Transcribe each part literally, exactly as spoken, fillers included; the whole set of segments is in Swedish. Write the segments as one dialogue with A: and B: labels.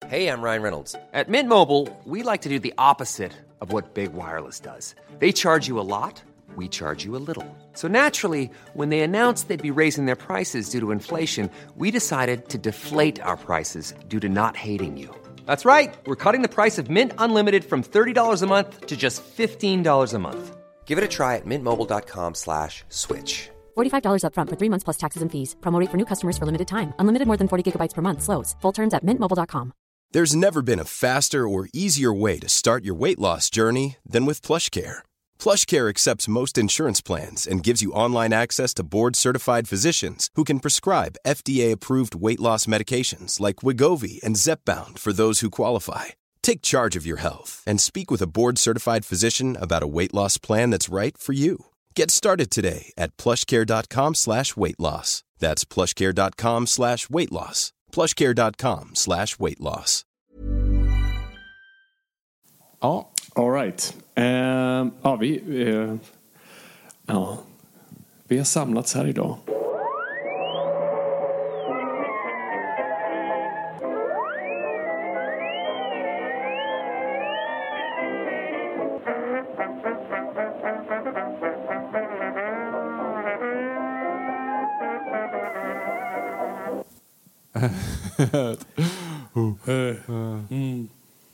A: Hey, I'm Ryan Reynolds. At Mint Mobile, we like to do the opposite of what Big Wireless does. They charge you a lot, we charge you a little. So naturally, when they announced they'd be raising their prices due to inflation, we decided to deflate our prices due to not hating you. That's right. We're cutting the price of Mint Unlimited from thirty dollars a month to just fifteen dollars a month. Give it a try at mintmobile.com slash switch.
B: forty-five dollars up front for three months plus taxes and fees. Promo rate for new customers for limited time. Unlimited more than forty gigabytes per month slows. Full terms at mint mobile dot com.
C: There's never been a faster or easier way to start your weight loss journey than with PlushCare. PlushCare accepts most insurance plans and gives you online access to board-certified physicians who can prescribe F D A-approved weight loss medications like Wegovy and Zepbound for those who qualify. Take charge of your health and speak with a board-certified physician about a weight loss plan that's right for you. Get started today at plushcare.com slash weight loss. That's plushcare.com slash weight loss. plushcare.com slash weight loss.
D: Ja, all right. Uh, ja, vi, uh, ja, vi har samlats här idag.
E: uh, uh, mm.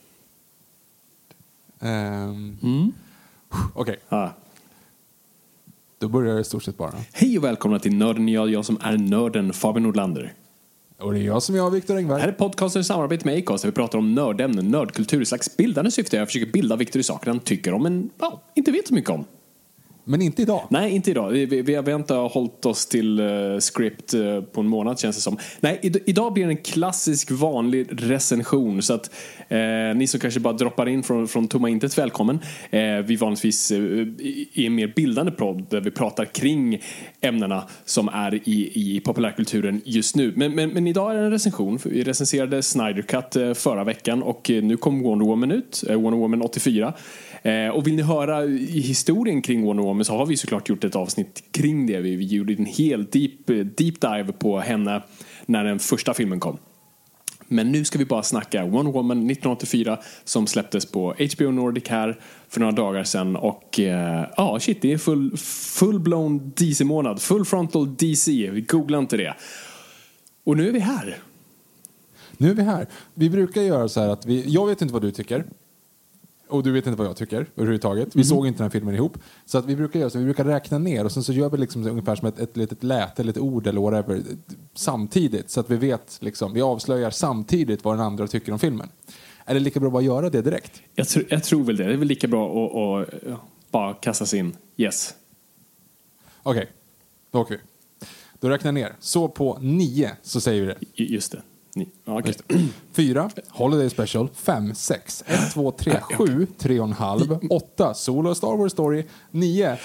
E: Um,
D: mm.
E: Okej. Okay.
D: Ah.
E: Då börjar det i stort sett bara.
D: Hej och välkomna till Nörden. Jag, jag som är nörden, Fabian Nordlander.
E: Och det är jag som är Viktor Engberg.
D: Det här är podcasten i samarbete med Acast där vi pratar om nördämnen, nördkultur i slags bildande syfte. Jag försöker bilda Viktor i saker han tycker om men ja, inte vet så mycket om.
E: Men inte idag.
D: Nej, inte idag. Vi, vi, vi har inte hållit oss till uh, script uh, på en månad känns det som. Nej, id- idag blir det en klassisk vanlig recension. Så att uh, ni som kanske bara droppar in från, från tomma intet, välkommen. Uh, vi vanligtvis uh, är en mer bildande podd där vi pratar kring ämnena som är i, i populärkulturen just nu. Men, men, men idag är det en recension. Vi recenserade Snyder Cut uh, förra veckan och uh, nu kom Wonder Woman ut. Uh, Wonder Woman åttiofyra. Eh, och vill ni höra i historien kring Wonder Woman så har vi såklart gjort ett avsnitt kring det. Vi, vi gjorde en hel deep, deep dive på henne när den första filmen kom. Men nu ska vi bara snacka Wonder Woman nittonhundraåttiofyra som släpptes på H B O Nordic här för några dagar sedan. Och ja, eh, ah, shit, det är full, full-blown D C-månad. Full frontal D C, vi googlar inte det. Och nu är vi här.
E: Nu är vi här. Vi brukar göra så här att vi, jag vet inte vad du tycker. Och du vet inte vad jag tycker överhuvudtaget. Vi mm. såg inte den här filmen ihop. Så att vi brukar göra så vi brukar räkna ner och sen så gör vi liksom ungefär som ett, ett litet läte eller ett ord eller whatever samtidigt så att vi vet liksom, vi avslöjar samtidigt vad den andra tycker om filmen. Är det lika bra att bara göra det direkt?
D: Jag, tr- jag tror väl det. Det är väl lika bra att, att, att bara kasta sig in. Yes.
E: Okej. Okay. Då åker vi. Då räknar jag ner. Så på nio så säger vi det.
D: Just det. Okay.
E: Fyra, Holiday Special. Fem, sex, ett, två, tre, sju, tre och en halv. Åtta, Solo Star Wars Story. Nio.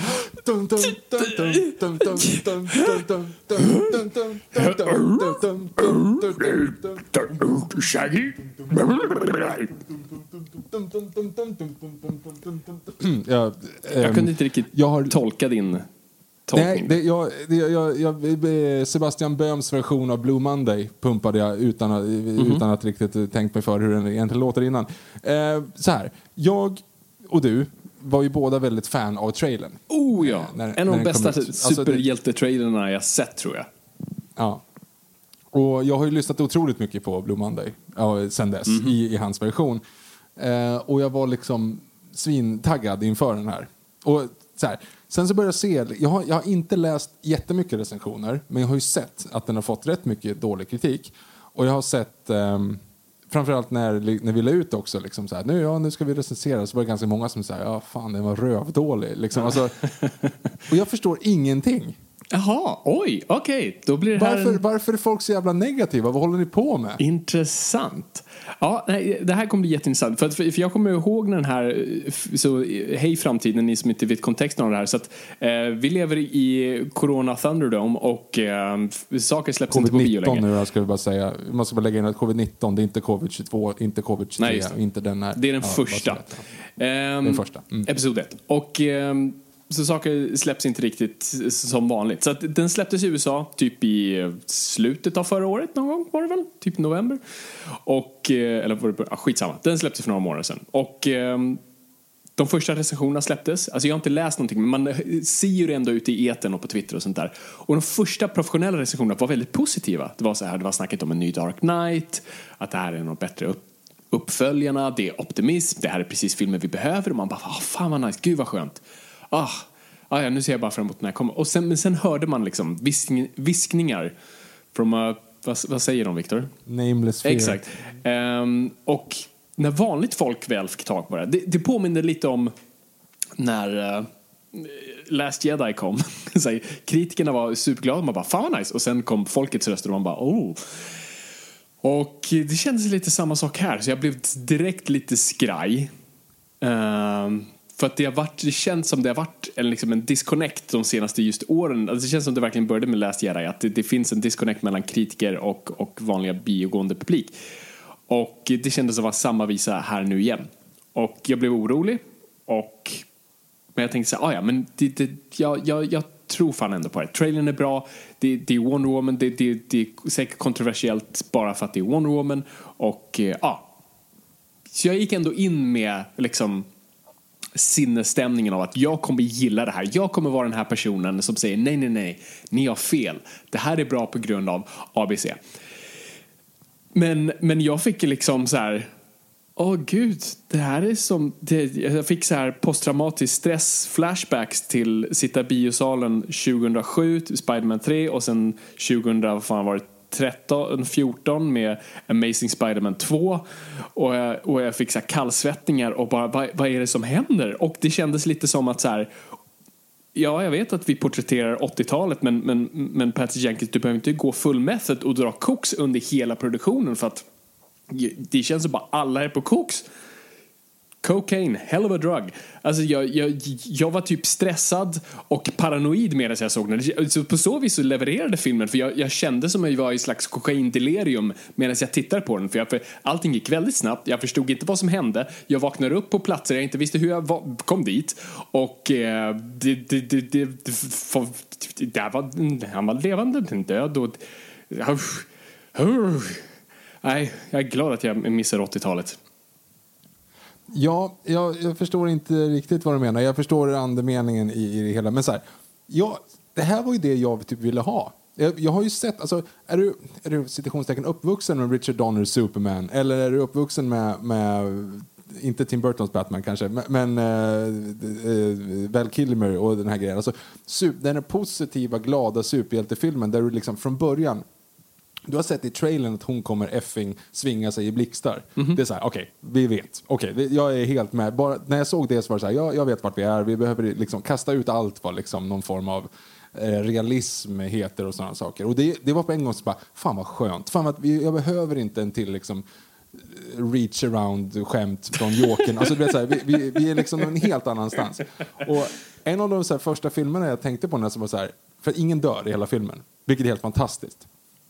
D: Shaggy.
E: Jag,
D: jag kunde inte riktigt jag har, tolka din
E: Nej, det, jag, det, jag, jag, Sebastian Böhms version av Blue Monday pumpade jag utan att, mm-hmm. utan att riktigt tänkt mig för hur den egentligen låter innan. Eh, så här, jag och du var ju båda väldigt fan av trailern.
D: Oh ja, när, en av de bästa superhjälte-trailerna jag sett tror jag.
E: Ja. Och jag har ju lyssnat otroligt mycket på Blue Monday ja, sen dess mm-hmm. i, i hans version. Eh, och jag var liksom svintaggad inför den här. Och så här, sen så började jag se, jag har, jag har inte läst jättemycket recensioner, men jag har ju sett att den har fått rätt mycket dålig kritik. Och jag har sett, um, framförallt när, när vi la ut också, liksom så här, nu, ja, nu ska vi recensera, så var det ganska många som säger, ja fan, den var rövdålig. Liksom, alltså, och jag förstår ingenting.
D: Jaha, oj, okej. Okay. Då blir det här
E: varför,
D: en...
E: varför är folk så jävla negativa? Vad håller ni på med?
D: Intressant. Ja, nej, det här kommer bli jätteintressant. För, att, för jag kommer ihåg när den här, så hej framtiden, ni som inte vet kontexten av det här. Så att eh, vi lever i Corona Thunderdome och eh, saker släpps inte på bio längre.
E: nu, jag ska bara säga. Jag måste bara lägga in att covid nitton, det är inte covid tjugotvå, inte covid tjugotre,
D: nej,
E: inte den här.
D: Det är den
E: ja,
D: första.
E: Eh, den första. Mm.
D: Episod ett. Och... Eh, så saker släpps inte riktigt som vanligt. Så att den släpptes i U S A typ i slutet av förra året någon gång var det väl? Typ november. Och, eller var det, ah, skitsamma. Den släpptes för några månader sedan. Och de första recensionerna släpptes. Alltså jag har inte läst någonting, men man ser ju det ändå ute i etern och på Twitter och sånt där. Och de första professionella recensionerna var väldigt positiva. Det var så här, det var snacket om en ny Dark Knight, att det här är något bättre upp, uppföljarna, det är optimism, det här är precis filmen vi behöver. Och man bara, ah, fan vad nice, gud vad skönt. Ah, ah ja, nu ser jag bara fram emot när jag kommer. Och sen, men sen hörde man liksom viskning, viskningar från, uh, vad, vad säger de, Victor?
E: Nameless fear.
D: Exakt. Um, och när vanligt folk väl fick tag på det. Det, det påminner lite om när uh, Last Jedi kom. Så kritikerna var superglada. Man bara, fan vad nice. Och sen kom folkets röster och man bara, oh. Och det kändes lite samma sak här. Så jag blev direkt lite skraj. Um, för att det har varit, det känns som det har varit en, liksom en disconnect de senaste just åren. Alltså det känns som det verkligen började med Last Jedi. Att det, det finns en disconnect mellan kritiker och, och vanliga biogående publik. Och det kändes som att vara samma visa här nu igen. Och jag blev orolig. Och, men jag tänkte så här, ah ja, men det, det, jag, jag, jag tror fan ändå på det. Trailern är bra. Det, det är Wonder Woman. Det, det, det är säkert kontroversiellt bara för att det är Wonder Woman. Och ja. Ah, så jag gick ändå in med liksom sinnesstämningen av att jag kommer gilla det här. Jag kommer vara den här personen som säger nej, nej, nej. Ni har fel. Det här är bra på grund av A B C. Men, men jag fick liksom så här, åh gud, det här är som det, jag fick så här posttraumatisk stress flashbacks till sitta i biosalen tjugohundrasju till Spider-Man tre och sen tjugohundra, vad fan var det, tretton, fjorton med Amazing Spider-Man två och jag, och jag fick så här kallsvettningar och bara, vad, vad är det som händer? Och det kändes lite som att så här, ja, jag vet att vi porträtterar åttiotalet, men, men, men Patty Jenkins, du behöver inte gå full method och dra koks under hela produktionen, för att det känns som bara alla är på koks. Cocaine, hell of a drug. Alltså jag, jag, jag var typ stressad och paranoid medan jag såg den. Så på så vis så levererade filmen, för jag, jag kände som att jag var i slags kokaindelirium medan jag tittade på den. För, jag, för allting gick väldigt snabbt. Jag förstod inte vad som hände. Jag vaknade upp på platser jag inte visste hur jag var, kom dit. Och eh, det, det, det, det, det, för, det var, han var levande, den död. Och, uh, uh, nej, jag är glad att jag missar åttiotalet.
E: Ja, jag, jag förstår inte riktigt vad du menar. Jag förstår andemeningen i, i det hela. Men så här, ja, det här var ju det jag typ ville ha. Jag, jag har ju sett, alltså, är du, är du citationstecken uppvuxen med Richard Donners Superman? Eller är du uppvuxen med, med inte Tim Burtons Batman kanske, men, men äh, äh, Val Kilmer och den här grejen. Alltså, super, den är positiva, glada superhjältefilmen där du liksom från början, du har sett i trailern att hon kommer effing svinga sig i blixtar. Mm-hmm. Det är så här, okej, okay, vi vet. Okej, okay, jag är helt med. Bara, när jag såg det så var det så här, jag, jag vet vart vi är. Vi behöver liksom kasta ut allt vad liksom någon form av eh, realism heter och sådana saker. Och det, det var på en gång så bara, fan vad skönt. Fan vad, vi, jag behöver inte en till liksom reach around skämt från Jokern. Alltså, det är så här, vi, vi, vi är liksom en helt annanstans. Och en av de så här, första filmerna jag tänkte på när som var så här, för ingen dör i hela filmen. Vilket är helt fantastiskt.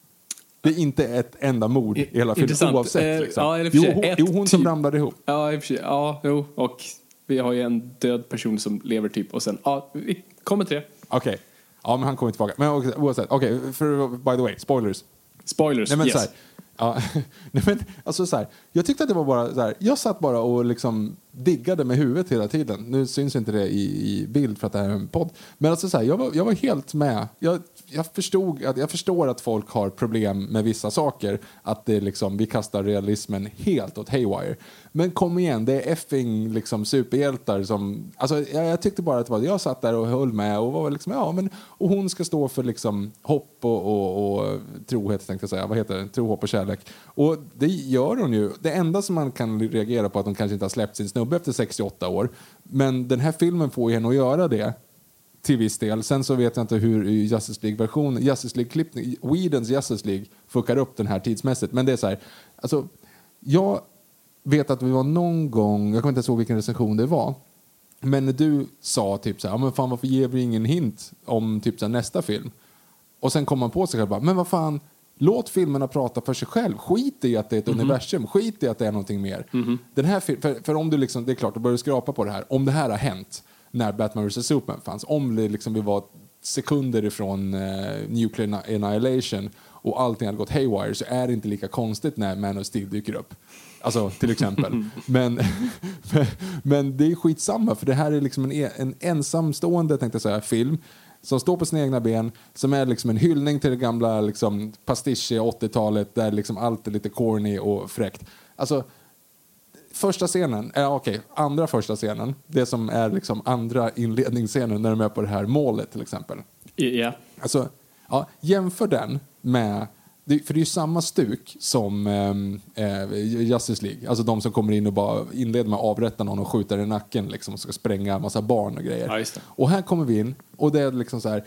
E: Det är inte ett enda mord i hela filmen, oavsett. Liksom.
D: Ja, eller
E: jo, hon, jo, hon som ramlade ihop.
D: Ja, i och för sig. Ja, jo. Och vi har ju en död person som lever typ. Och sen, ja, vi kommer till det.
E: Okej. Okay. Ja, men han kommer tillbaka. Men oavsett. Okej, okay, för by the way, spoilers.
D: Spoilers,
E: Nej, men,
D: yes.
E: Så här, ja, nej, men, alltså, så här, jag tyckte att det var bara så här, jag satt bara och liksom diggade med huvudet hela tiden. Nu syns inte det i, i bild för att det här är en podd. Men alltså, så här, jag, var, jag var helt med. Jag, jag, förstod att, jag förstår att folk har problem med vissa saker. Att det liksom, vi kastar realismen helt åt haywire. Men kom igen, det är effing liksom, superhjältar som... Alltså, jag, jag tyckte bara att det var, jag satt där och höll med och var liksom, ja, men, och hon ska stå för liksom, hopp och, och, och trohet, tänkte jag säga. Vad heter det? Tro, hopp och kärlek. Och det gör hon ju. Det enda som man kan reagera på är att hon kanske inte har släppt sin snubbe efter sextioåtta år. Men den här filmen får henne att göra det till viss del. Sen så vet jag inte hur Justice League-version, Justice League-klippning, Whedons Justice League fuckar upp den här tidsmässigt. Men det är så här, alltså, jag vet att vi var någon gång, jag kommer inte ihåg vilken recension det var, men när du sa typ så här, men fan varför ger vi ingen hint om typ så här, nästa film? Och sen kom man på sig själv bara, men vad fan, låt filmerna prata för sig själv. Skit i att det är ett mm-hmm. universum. Skit i att det är någonting mer. Mm-hmm. Den här, för, för om du liksom, det är klart, du börjar skrapa på det här. Om det här har hänt, när Batman versus. Superman fanns. Om det liksom vi var sekunder ifrån uh, Nuclear Annihilation och allting hade gått haywire, så är det inte lika konstigt när Man of Steel dyker upp. Alltså till exempel. men, men, men det är skitsamma, för det här är liksom en, en ensamstående, tänkte jag säga, film som står på sina egna ben, som är liksom en hyllning till det gamla liksom pastiche åttiotalet, där liksom allt är lite corny och fräckt. Alltså första scenen, ja okej, andra första scenen, det som är liksom andra inledningsscenen när de är på det här målet till exempel.
D: Ja. Yeah.
E: Alltså, ja, jämför den med, för det är ju samma stuk som eh, Justice League, alltså de som kommer in och bara inleder med att avrätta någon och skjuta i nacken liksom, och ska spränga en massa barn och grejer.
D: Ja, just det.
E: Och här kommer vi in och det är liksom så här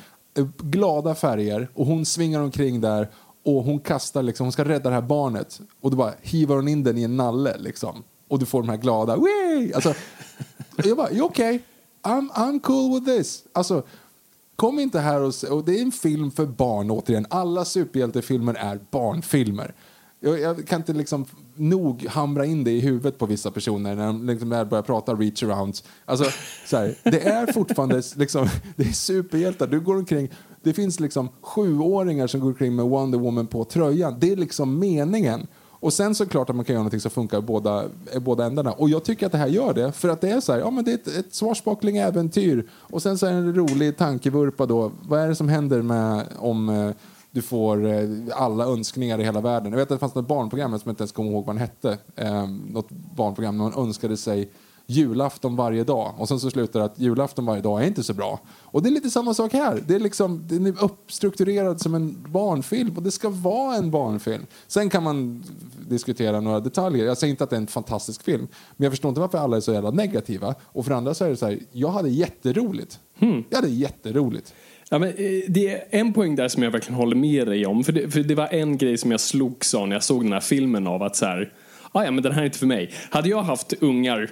E: glada färger och hon svingar omkring där och hon kastar liksom, hon ska rädda det här barnet och då bara hivar hon in den i en nalle liksom. Och du får de här glada, wee! Alltså, jag bara, okej, okay. I'm, I'm cool with this. Alltså, kom inte här och, och det är en film för barn återigen. Alla superhjältefilmer är barnfilmer. Jag, jag kan inte liksom nog hamra in det i huvudet på vissa personer när de liksom börjar prata reach arounds. Alltså, så här, det är fortfarande liksom, det är superhjältar. Du går omkring, det finns liksom sjuåringar som går omkring med Wonder Woman på tröjan. Det är liksom meningen. Och sen så klart att man kan göra något som funkar i båda, i båda ändarna. Och jag tycker att det här gör det. För att det är så här, ja men det är ett, ett svarspackling äventyr. Och sen så är det en rolig tankevurpa då. Vad är det som händer med om eh, du får eh, alla önskningar i hela världen? Jag vet att det fanns något barnprogram som jag inte ens kommer ihåg vad den hette. Eh, något barnprogram där man önskade sig julafton varje dag. Och sen så slutar det att julafton varje dag är inte så bra. Och det är lite samma sak här. Det är liksom, den är uppstrukturerad som en barnfilm. Och det ska vara en barnfilm. Sen kan man diskutera några detaljer. Jag säger inte att det är en fantastisk film. Men jag förstår inte varför alla är så jävla negativa. Och för andra så är det så här, jag hade jätteroligt. Hmm. Jag hade jätteroligt.
D: Ja, men det är en poäng där som jag verkligen håller med dig om. För det, för det var en grej som jag slogs av när jag såg den här filmen av att så här, ah, ja men den här är inte för mig. Hade jag haft ungar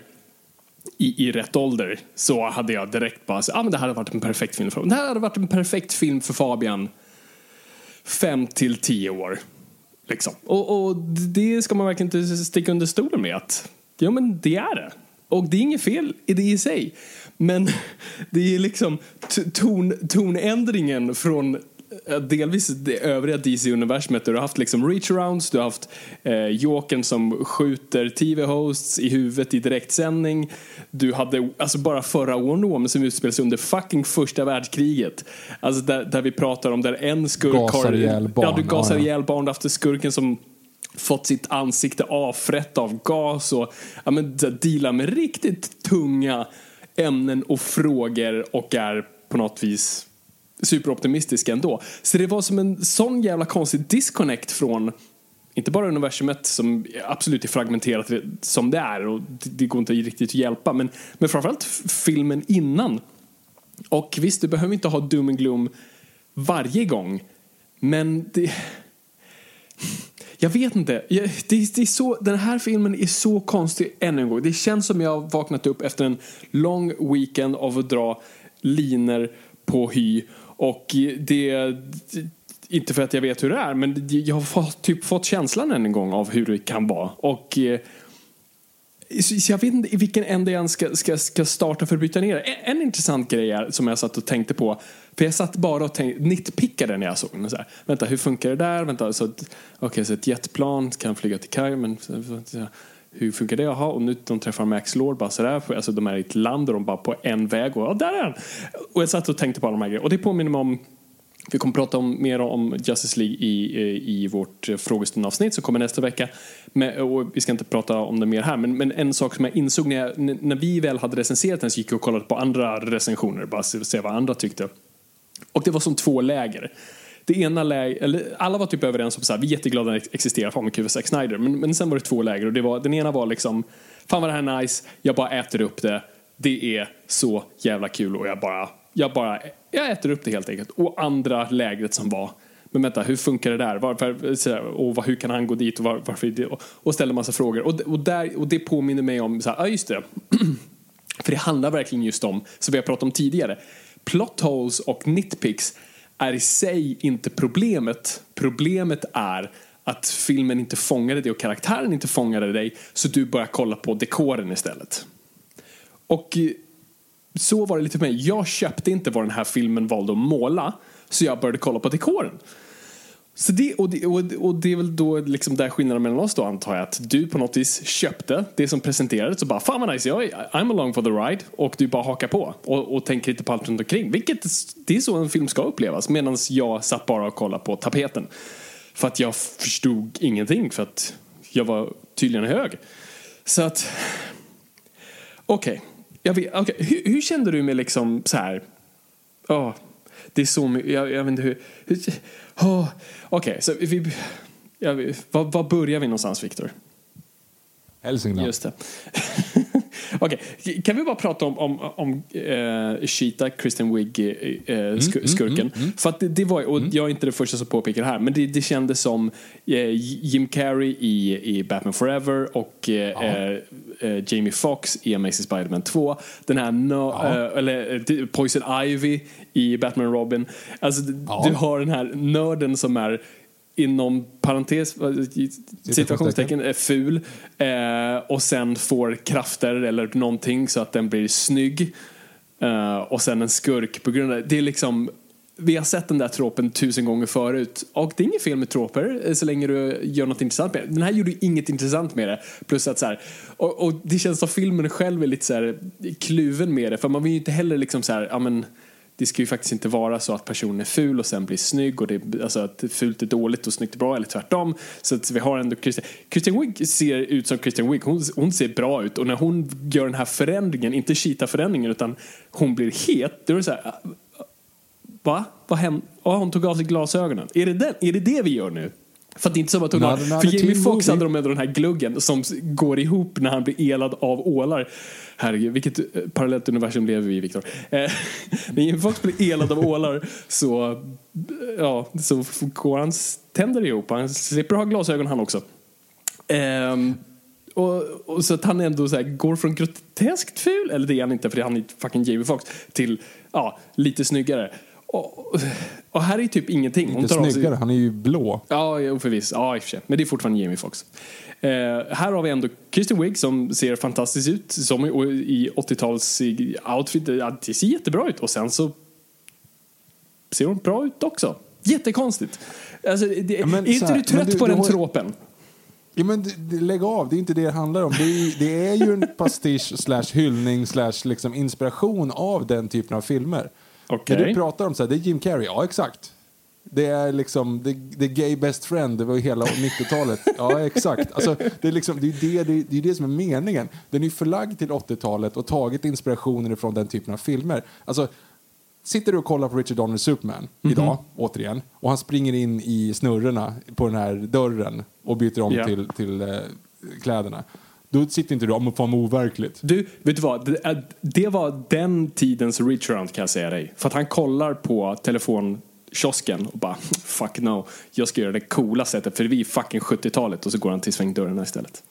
D: I, i rätt ålder så hade jag direkt bara ja ah, men det här hade varit en perfekt film för, det här hade varit en perfekt film för Fabian fem till tio år liksom. Och, och det ska man verkligen inte sticka under stolen med att ja men det är det. Och det är inget fel i det i sig. Men det är liksom ton, tonändringen från delvis det övriga D C-universumet. Du har haft liksom reach-arounds, du har haft eh, Jokern som skjuter T V-hosts i huvudet i direktsändning. Du hade alltså bara förra Wonder Woman som utspelar sig under fucking första världskriget. Alltså där, där vi pratar om där en skurk
E: gasar ihjäl barn.
D: Ja, du gasar ihjäl barn efter skurken som fått sitt ansikte avfrätt av gas och ja, men, dealar med riktigt tunga ämnen och frågor och är på något vis superoptimistisk ändå. Så det var som en sån jävla konstig disconnect från inte bara universumet som absolut är fragmenterat som det är och det går inte riktigt att hjälpa men, men framförallt filmen innan. Och visst, du behöver inte ha doom and gloom varje gång men det jag vet inte. Jag, det, det är så, den här filmen är så konstig ännu en gång. Det känns som jag har vaknat upp efter en lång weekend av att dra liner på hy. Och det, inte för att jag vet hur det är, men jag har fått, typ fått känslan än en gång av hur det kan vara. Och så jag vet inte i vilken ände jag ska, ska, ska starta för att bryta ner. En, en intressant grej är, som jag satt och tänkte på, för jag satt bara och tänkte, nitpickade när jag såg den. Så här, vänta, hur funkar det där? Vänta, så, okej, okay, så ett jetplan kan flyga till kaj, men så, hur funkar det? Jaha, och nu de träffar Max Lord bara så där, alltså de är i ett land och de bara på en väg och ja, där är han. Och jag satt och tänkte på alla de här grejerna. Och det påminner mig om, vi kommer prata om, mer om Justice League i, i vårt frågestundavsnitt som kommer nästa vecka. Men, och vi ska inte prata om det mer här. Men, men en sak som jag insåg när, jag, när vi väl hade recenserat den så gick jag och kollade på andra recensioner. Bara se vad andra tyckte. Och det var som två läger. Det ena läger, eller alla var typ överens om så här, vi är jätteglada att det existerar, fan vad kul för Zack Snyder. Men, men sen var det två läger och det var, den ena var liksom, fan vad det här är nice, jag bara äter upp det. Det är så jävla kul och jag bara, jag bara, jag äter upp det helt enkelt. Och andra lägret som var, men vänta, hur funkar det där? Varför, och hur kan han gå dit? Och, var, varför det? Och, och ställa massa frågor. Och, och, där, och det påminner mig om, så här, ja just det. För det handlar verkligen just om, som vi har pratat om tidigare, plot holes och nitpicks är i sig inte problemet. Problemet är att filmen inte fångade dig och karaktären inte fångade dig, så du börjar kolla på dekoren istället. Och så var det lite för mig. Jag köpte inte vad den här filmen valde att måla, så jag började kolla på dekoren. Så det, och, det, och, och det är väl då liksom där skillnaden mellan oss då, antar jag, att du på något vis köpte det som presenterades och bara, fan vad nice, jag, I'm along for the ride, och du bara hakar på och, och tänker inte på allt runt omkring, vilket det är så en film ska upplevas, medan jag satt bara och kollade på tapeten för att jag förstod ingenting, för att jag var tydligen hög. Så att okej, okay. okay. hur, hur kände du med liksom så här, oh, det är så mycket, jag, jag vet inte hur, hur oh, okej, okay, så vi, ja, vi var, var börjar vi någonstans, Victor?
E: Hälsingland.
D: Just det. Okej, okay. Kan vi bara prata om, om, om uh, Cheetah, Kristen Wiig, uh, sk- mm, skurken? Mm, mm. För att det, det var, och jag är inte det första som påpekar det här, men det, det kändes som uh, Jim Carrey i, i Batman Forever och uh, uh, uh, Jamie Foxx i Amazing Spider-Man två. Den här no, uh, eller uh, Poison Ivy i Batman och Robin. Alltså ja. Du har den här nörden som är inom parentes situationstecken är ful eh, och sen får krafter eller någonting så att den blir snygg eh, och sen en skurk på grund av det är liksom, vi har sett den där tropen tusen gånger förut och det är inget fel med troper så länge du gör något intressant med det. Den här gjorde inget intressant med det, plus att så här, och, och det känns som filmen själv är lite så här kluven med det, för man vill ju inte heller liksom så här, ja men det ska ju faktiskt inte vara så att personen är ful och sen blir snygg, och det, alltså att fult är dåligt och snyggt är bra, eller tvärtom. Så att vi har ändå Kristen, Kristen Wiig ser ut som Kristen Wiig. Hon, hon ser bra ut, och när hon gör den här förändringen, inte Cheetah-förändringen, utan hon blir het, då är det så här, va? Vad hände? Ja, hon tog av sig glasögonen. Är det, den? Är det det vi gör nu? För att det är inte som att hon har, för Jamie Foxx hade de med den här gluggen som går ihop när han blir elad av ålar. Herregud, vilket parallellt universum lever vi i, Victor. Eh, när Jamie Foxx blir elad av ålar så, ja, så går hans tänder ihop. Han slipper ha glasögon han också. Eh, och, och så att han ändå så här, går från groteskt ful, eller det är han inte för det är han är fucking Jamie Foxx, till ja, lite snyggare. Och, och här är typ ingenting.
E: Hon tar snyggare, sig... han är ju blå.
D: Ja, förvisso. Ja, i och för sig. Men det är fortfarande Jamie Foxx. Eh, här har vi ändå Kristen Wiig som ser fantastiskt ut, som i, i åttio-tals outfit. Ja, det ser jättebra ut. Och sen så ser hon bra ut också. Jättekonstigt. Alltså, det, ja, men, är inte här, du trött du, på du den har... tropen?
E: Ja, men det, det, lägg av, det är inte det det handlar om. Det är, det är ju en pastisch slash hyllning slash liksom inspiration av den typen av filmer. Okay. När du pratar om så här, det är Jim Carrey, ja exakt. Det är liksom the, the gay best friend, det var ju hela nittiotalet. Ja exakt. Alltså, det är liksom det är det, det, det är det som är meningen. Den är förlagd till åttiotalet och tagit inspirationer från den typen av filmer. Alltså, sitter du och kollar på Richard Donner Superman mm-hmm. idag, återigen, och han springer in i snurrorna på den här dörren och byter om yeah. till, till uh, kläderna. Då sitter inte du om och fan overkligt.
D: Du, vet du vad? Det, det var den tidens reach around, kan jag säga dig. För att han kollar på telefonkiosken och bara, fuck no, jag ska göra det coola sättet, för vi är fucking sjuttiotalet, och så går han till svängdörrarna istället.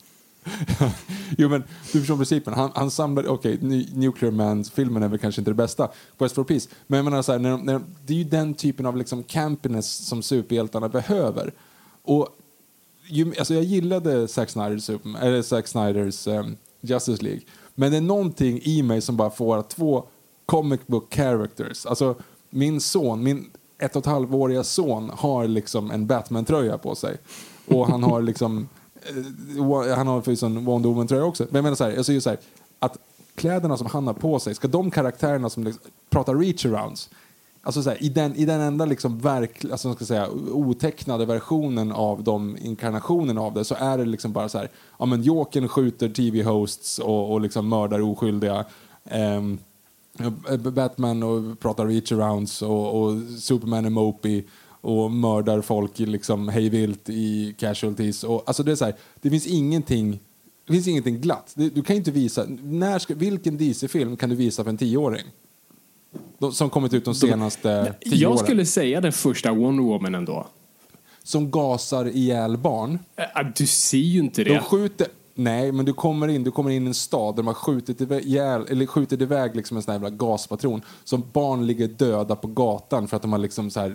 E: Jo, men du förstår principen. Han, han samlar, okej, okay, Nuclear Man-filmen är väl kanske inte det bästa, Quest for Peace. Men jag menar så här, när, när, det är ju den typen av liksom campiness som superhjältarna behöver. Och ju, alltså jag gillade Zack Snyders, Superman, eller Zack Snyders um, Justice League. Men det är någonting i mig som bara får två comic book characters. Alltså min son, min ett och ett halvåriga son har liksom en Batman-tröja på sig. Och han har liksom uh, han har för en Wonder Woman-tröja också. Men jag menar så här, jag säger så här, att kläderna som han har på sig, ska de karaktärerna som liksom pratar reach-arounds, alltså så här, i den i den enda liksom verk, alltså ska säga otecknade versionen av de inkarnationen av det, så är det liksom bara så här, ja men Jokern skjuter T V-hosts och, och liksom mördar oskyldiga, um, Batman och pratar reach-arounds och, och Superman är mopey och mördar folk liksom hejvilt i casualties, och alltså det är så här, det finns ingenting det finns ingenting glatt. Du, du kan inte visa, när ska, vilken D C-film kan du visa för en tioåring? De, som kommit ut de senaste tio åren.
D: Jag skulle säga den första Wonder Woman ändå.
E: Som gasar ihjäl barn.
D: Äh, du ser ju inte det.
E: De skjuter, Nej, men du kommer in, du kommer in i en stad där de har skjutit iväg, ihjäl, eller skjutit iväg liksom en sån här jävla gaspatron. Som barn ligger döda på gatan för att de har liksom så här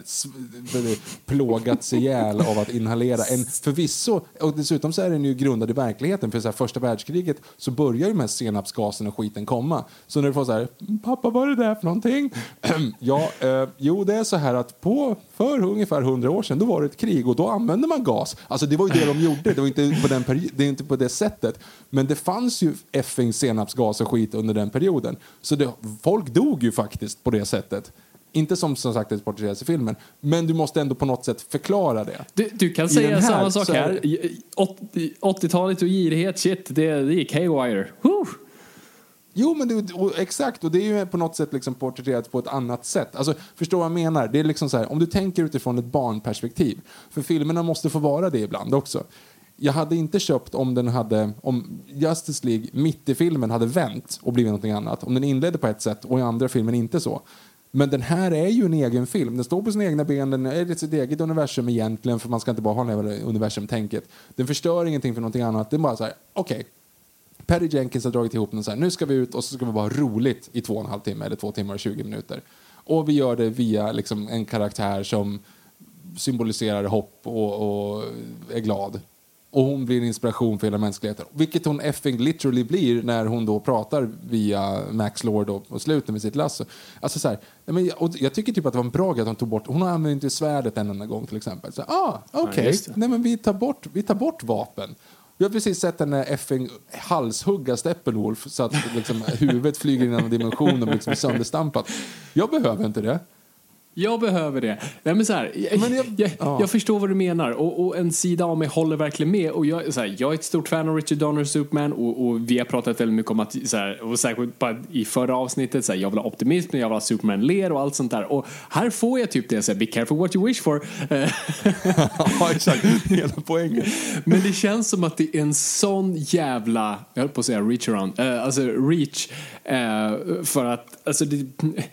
E: plågats ihjäl av att inhalera en förvisso. Och dessutom så är den ju grundad i verkligheten. För så här, första världskriget så börjar ju med senapsgasen och skiten komma. Så när du får så här, pappa, vad är det där för någonting? ja, eh, jo det är så här att på för ungefär hundra år sedan då var det ett krig och då använde man gas. Alltså det var ju det de gjorde. Det var inte på den peri- det är inte på det sättet. Men det fanns ju effing senapsgas och skit under den perioden. Så det, folk dog ju faktiskt på det sättet. Inte som som sagt det porträtteras i filmen. Men du måste ändå på något sätt förklara det.
D: Du, du kan I säga här, samma sak här. åttiotalet och girighet, shit, det, det gick haywire. Woo!
E: Jo, men det, och, exakt. Och det är ju på något sätt liksom porträtterat på ett annat sätt. Alltså, förstår vad jag menar? Det är liksom så här, om du tänker utifrån ett barnperspektiv. För filmerna måste få vara det ibland också. Jag hade inte köpt om den hade, om Justice League mitt i filmen hade vänt och blivit något annat. Om den inledde på ett sätt och i andra filmen inte så. Men den här är ju en egen film. Den står på sina egna ben. Den är sitt eget universum egentligen. För man ska inte bara ha det universum-tänket. Den förstör ingenting för någonting annat. Det är bara så här, okej. Okay. Patty Jenkins har dragit ihop den så här. Nu ska vi ut och så ska vi vara roligt i två och en halv timme. Eller två timmar och tjugo minuter. Och vi gör det via liksom, en karaktär som symboliserar hopp och, och är glad. Och hon blir en inspiration för hela mänskligheten. Vilket hon effing literally blir när hon då pratar via Max Lord och, och slutar med sitt lasso. Alltså så här, men jag, och jag tycker typ att det var en bra grej att hon tog bort. Hon har använt inte svärdet en enda gång till exempel. Så ah, okej. Okay. Ja, nej men vi tar bort vi tar bort vapen. Vi har precis sett den där effing halshugga Steppenwolf så att liksom, huvudet flyger in i en dimension och liksom är sönderstampat. Jag behöver inte det.
D: Jag behöver det. Nej, men så här, jag, men jag, jag, ja. jag förstår vad du menar. Och, och en sida av mig håller verkligen med. Och jag, så här, jag är ett stort fan av Richard Donner Superman. Och, och vi har pratat väldigt mycket om att, så här, och särskilt i förra avsnittet, så här, jag vill ha optimism, jag vill ha Superman ler och allt sånt där. Och här får jag typ det, så här, be careful what you wish for.
E: Ja, exakt. Hela poängen.
D: Men det känns som att det är en sån jävla, jag höll på att säga reach around, uh, alltså reach. Uh, för att, alltså det...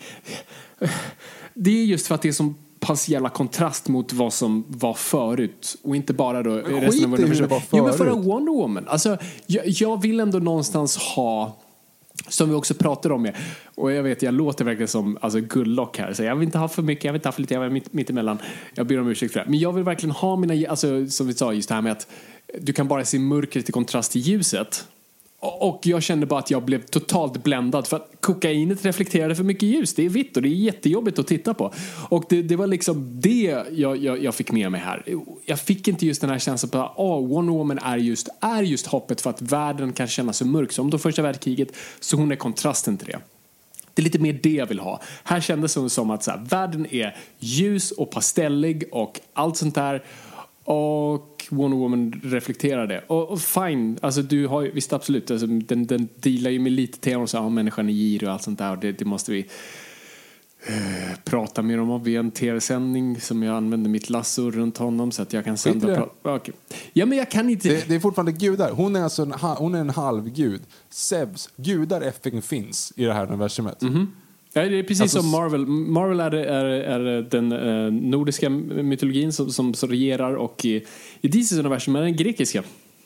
D: Det är just för att det är som pass jävla kontrast mot vad som var förut och inte bara då resten av universum. Jo, men förra Wonder Woman. Alltså, jag, jag vill ändå någonstans ha, som vi också pratade om, och jag vet, jag låter verkligen som alltså Gulllock här, så jag vill inte ha för mycket, jag vill inte ha för lite, jag vill mitt, mitt emellan. Jag ber om ursäkt för det. Men jag vill verkligen ha mina, alltså som vi sa, just det här med att du kan bara se mörkret i kontrast till ljuset. Och jag kände bara att jag blev totalt bländad för att kokainet reflekterade för mycket ljus. Det är vitt och det är jättejobbigt att titta på. Och det, det var liksom det jag, jag, jag fick med mig här. Jag fick inte just den här känslan på att oh, Wonder Woman är just, är just hoppet för att världen kan kännas så mörk som då första världskriget, så hon är kontrasten till det. Det är lite mer det jag vill ha. Här kändes det som att så här, världen är ljus och pastellig och allt sånt där. Och Wonder Woman reflekterar det. Och, och fine, alltså du har ju, visst absolut, alltså, den, den dealar ju med lite teman och så, ja, människan är gir och allt sånt där. Och det, det måste vi uh, prata mer om vid en tv-sändning som jag använder mitt lasso runt honom så att jag kan sända. Pra- okay. Ja, men jag kan inte.
E: Det, det är fortfarande gudar. Hon är alltså en, hon är en halvgud. Zeus, gudar effing finns i det här universumet.
D: Mm-hmm. Ja, det är precis alltså, som Marvel. Marvel är, är, är den eh, nordiska mytologin som, som, som regerar, och i, i D C:s universum är den grekiska.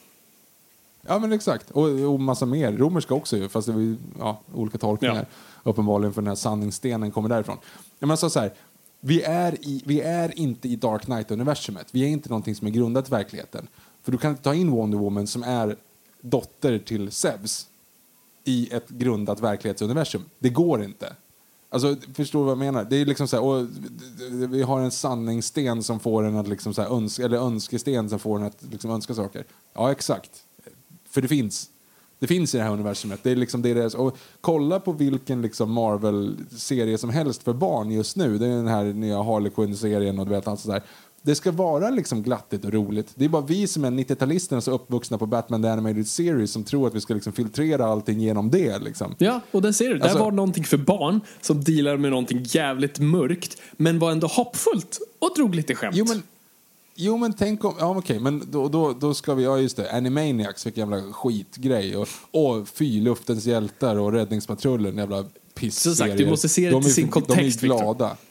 E: Ja, men exakt. Och, och massa mer. Romerska också ju, fast det var ja, olika tolkningar. Ja. Uppenbarligen för den här sanningsstenen kommer därifrån. Men alltså så här, vi är, i, vi är inte i Dark Knight-universumet. Vi är inte någonting som är grundat i verkligheten. För du kan inte ta in Wonder Woman som är dotter till Zeus i ett grundat verklighetsuniversum. Det går inte. Alltså, förstår du vad jag menar? Det är liksom så här, och vi har en sanningssten som får en att liksom så här önska, eller önskesten som får en att liksom önska saker. Ja, exakt. För det finns. Det finns i det här universumet. Det är liksom det är, och kolla på vilken liksom Marvel-serie som helst för barn just nu. Det är den här nya Harley Quinn-serien och du vet allt så där. Det ska vara liksom glattigt och roligt. Det är bara vi som är nittio-talisterna så uppvuxna på Batman The Animated Series som tror att vi ska liksom filtrera allting genom det. Liksom.
D: Ja, och där ser du. Alltså, där var någonting för barn som dealar med någonting jävligt mörkt men var ändå hoppfullt och drog lite skämt.
E: Jo, men, jo, men tänk om... Ja, okej, okay, men då, då, då ska vi... Ja, just det. Animaniacs, vilken jävla skitgrej. Och, och fy, luftens hjältar och räddningspatrullen, jävla piss.
D: Så sagt, du måste se det
E: de
D: till
E: är,
D: sin kontext,
E: de är glada.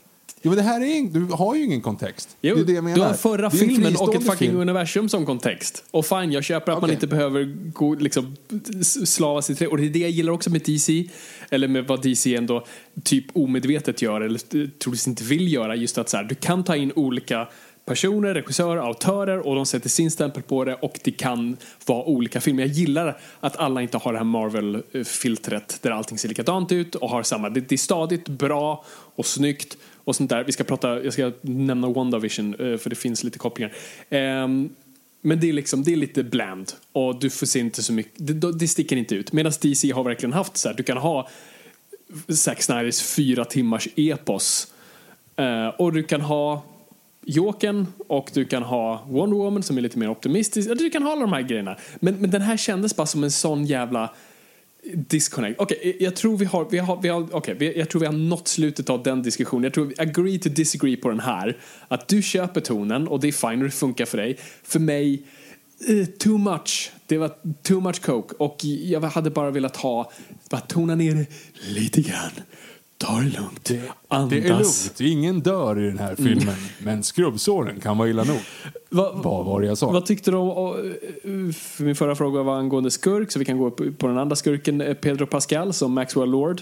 E: Jo, men det här är, du har ju ingen kontext.
D: Jo,
E: det är det jag menar.
D: Du har förra filmen och ett fucking
E: film.
D: universum som kontext. Och fine, jag köper att okay. man inte behöver gå, liksom, slava sig till. Och det är det jag gillar också med D C. Eller med vad D C ändå typ omedvetet gör. Eller troligtvis inte vill göra. Just att så här, du kan ta in olika personer, regissörer, autörer och de sätter sin stämpel på det och det kan vara olika filmer. Jag gillar att alla inte har det här Marvel-filtret där allting ser likadant ut och har samma. Det, det är stadigt, bra och snyggt och sånt där. Vi ska prata, jag ska nämna WandaVision för det finns lite kopplingar. Um, men det är liksom, det är lite bland och du får se inte så mycket, det, det sticker inte ut. Medan D C har verkligen haft så här, du kan ha Zack Snyders fyra timmars epos uh, och du kan ha Jokern och du kan ha Wonder Woman som är lite mer optimistisk. Du kan ha alla de här grejerna. Men, men den här kändes bara som en sån jävla disconnect. Okej, okay, jag tror vi har, vi har, vi har okay, vi, jag tror vi har nått slutet av den diskussionen. Jag tror vi agree to disagree på den här. Att du köper tonen och det är fine och det funkar för dig. För mig, uh, too much. Det var too much coke. Och jag hade bara velat ha, bara tona ner lite grann. Ta det lugnt.
E: Det,
D: Andas.
E: Det är lugnt. Ingen dör i den här filmen. Mm. Men skrubbsåren kan vara illa nog.
D: Va,
E: Vad var det jag sa?
D: Vad tyckte du om... För min förra fråga var angående skurk. Så vi kan gå upp på den andra skurken. Pedro Pascal som Maxwell Lord.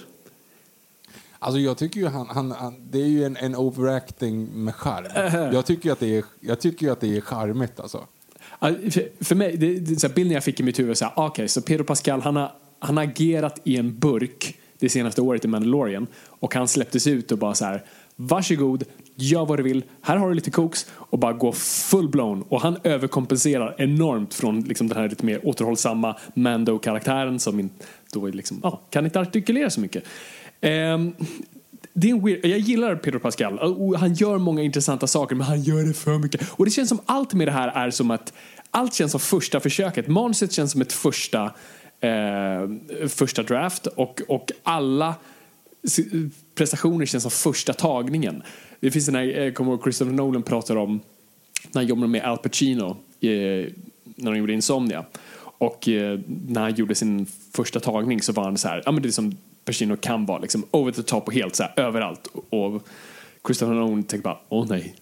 E: Alltså jag tycker ju han, han, han det är ju en, en overacting med charm. Uh-huh. Jag tycker att det är, jag tycker att det är charmigt alltså.
D: För, för mig, det, det, så här, bilden jag fick i mitt huvud så här, okej, okay, så Pedro Pascal han har, han har agerat i en burk det senaste året i Mandalorian och han släpptes ut och bara så här, varsågod, gör vad du vill, här har du lite koks och bara gå full blown och han överkompenserar enormt från liksom den här lite mer återhållsamma Mando-karaktären som in, då är liksom, ja, kan inte artikulera så mycket. Um, det är en weird, jag gillar Pedro Pascal och han gör många intressanta saker men han gör det för mycket och det känns som allt med det här är som att allt känns som första försöket, manuset känns som ett första Eh, första draft och, och alla prestationer känns som första tagningen. Det finns den här, kommer ihåg Christopher Nolan pratar om när han jobbade med Al Pacino eh, när han gjorde Insomnia och eh, när han gjorde sin första tagning så var han så här, ja men det är som Pacino kan vara liksom over the top och helt så här överallt och Christopher Nolan tänkte bara, åh nej.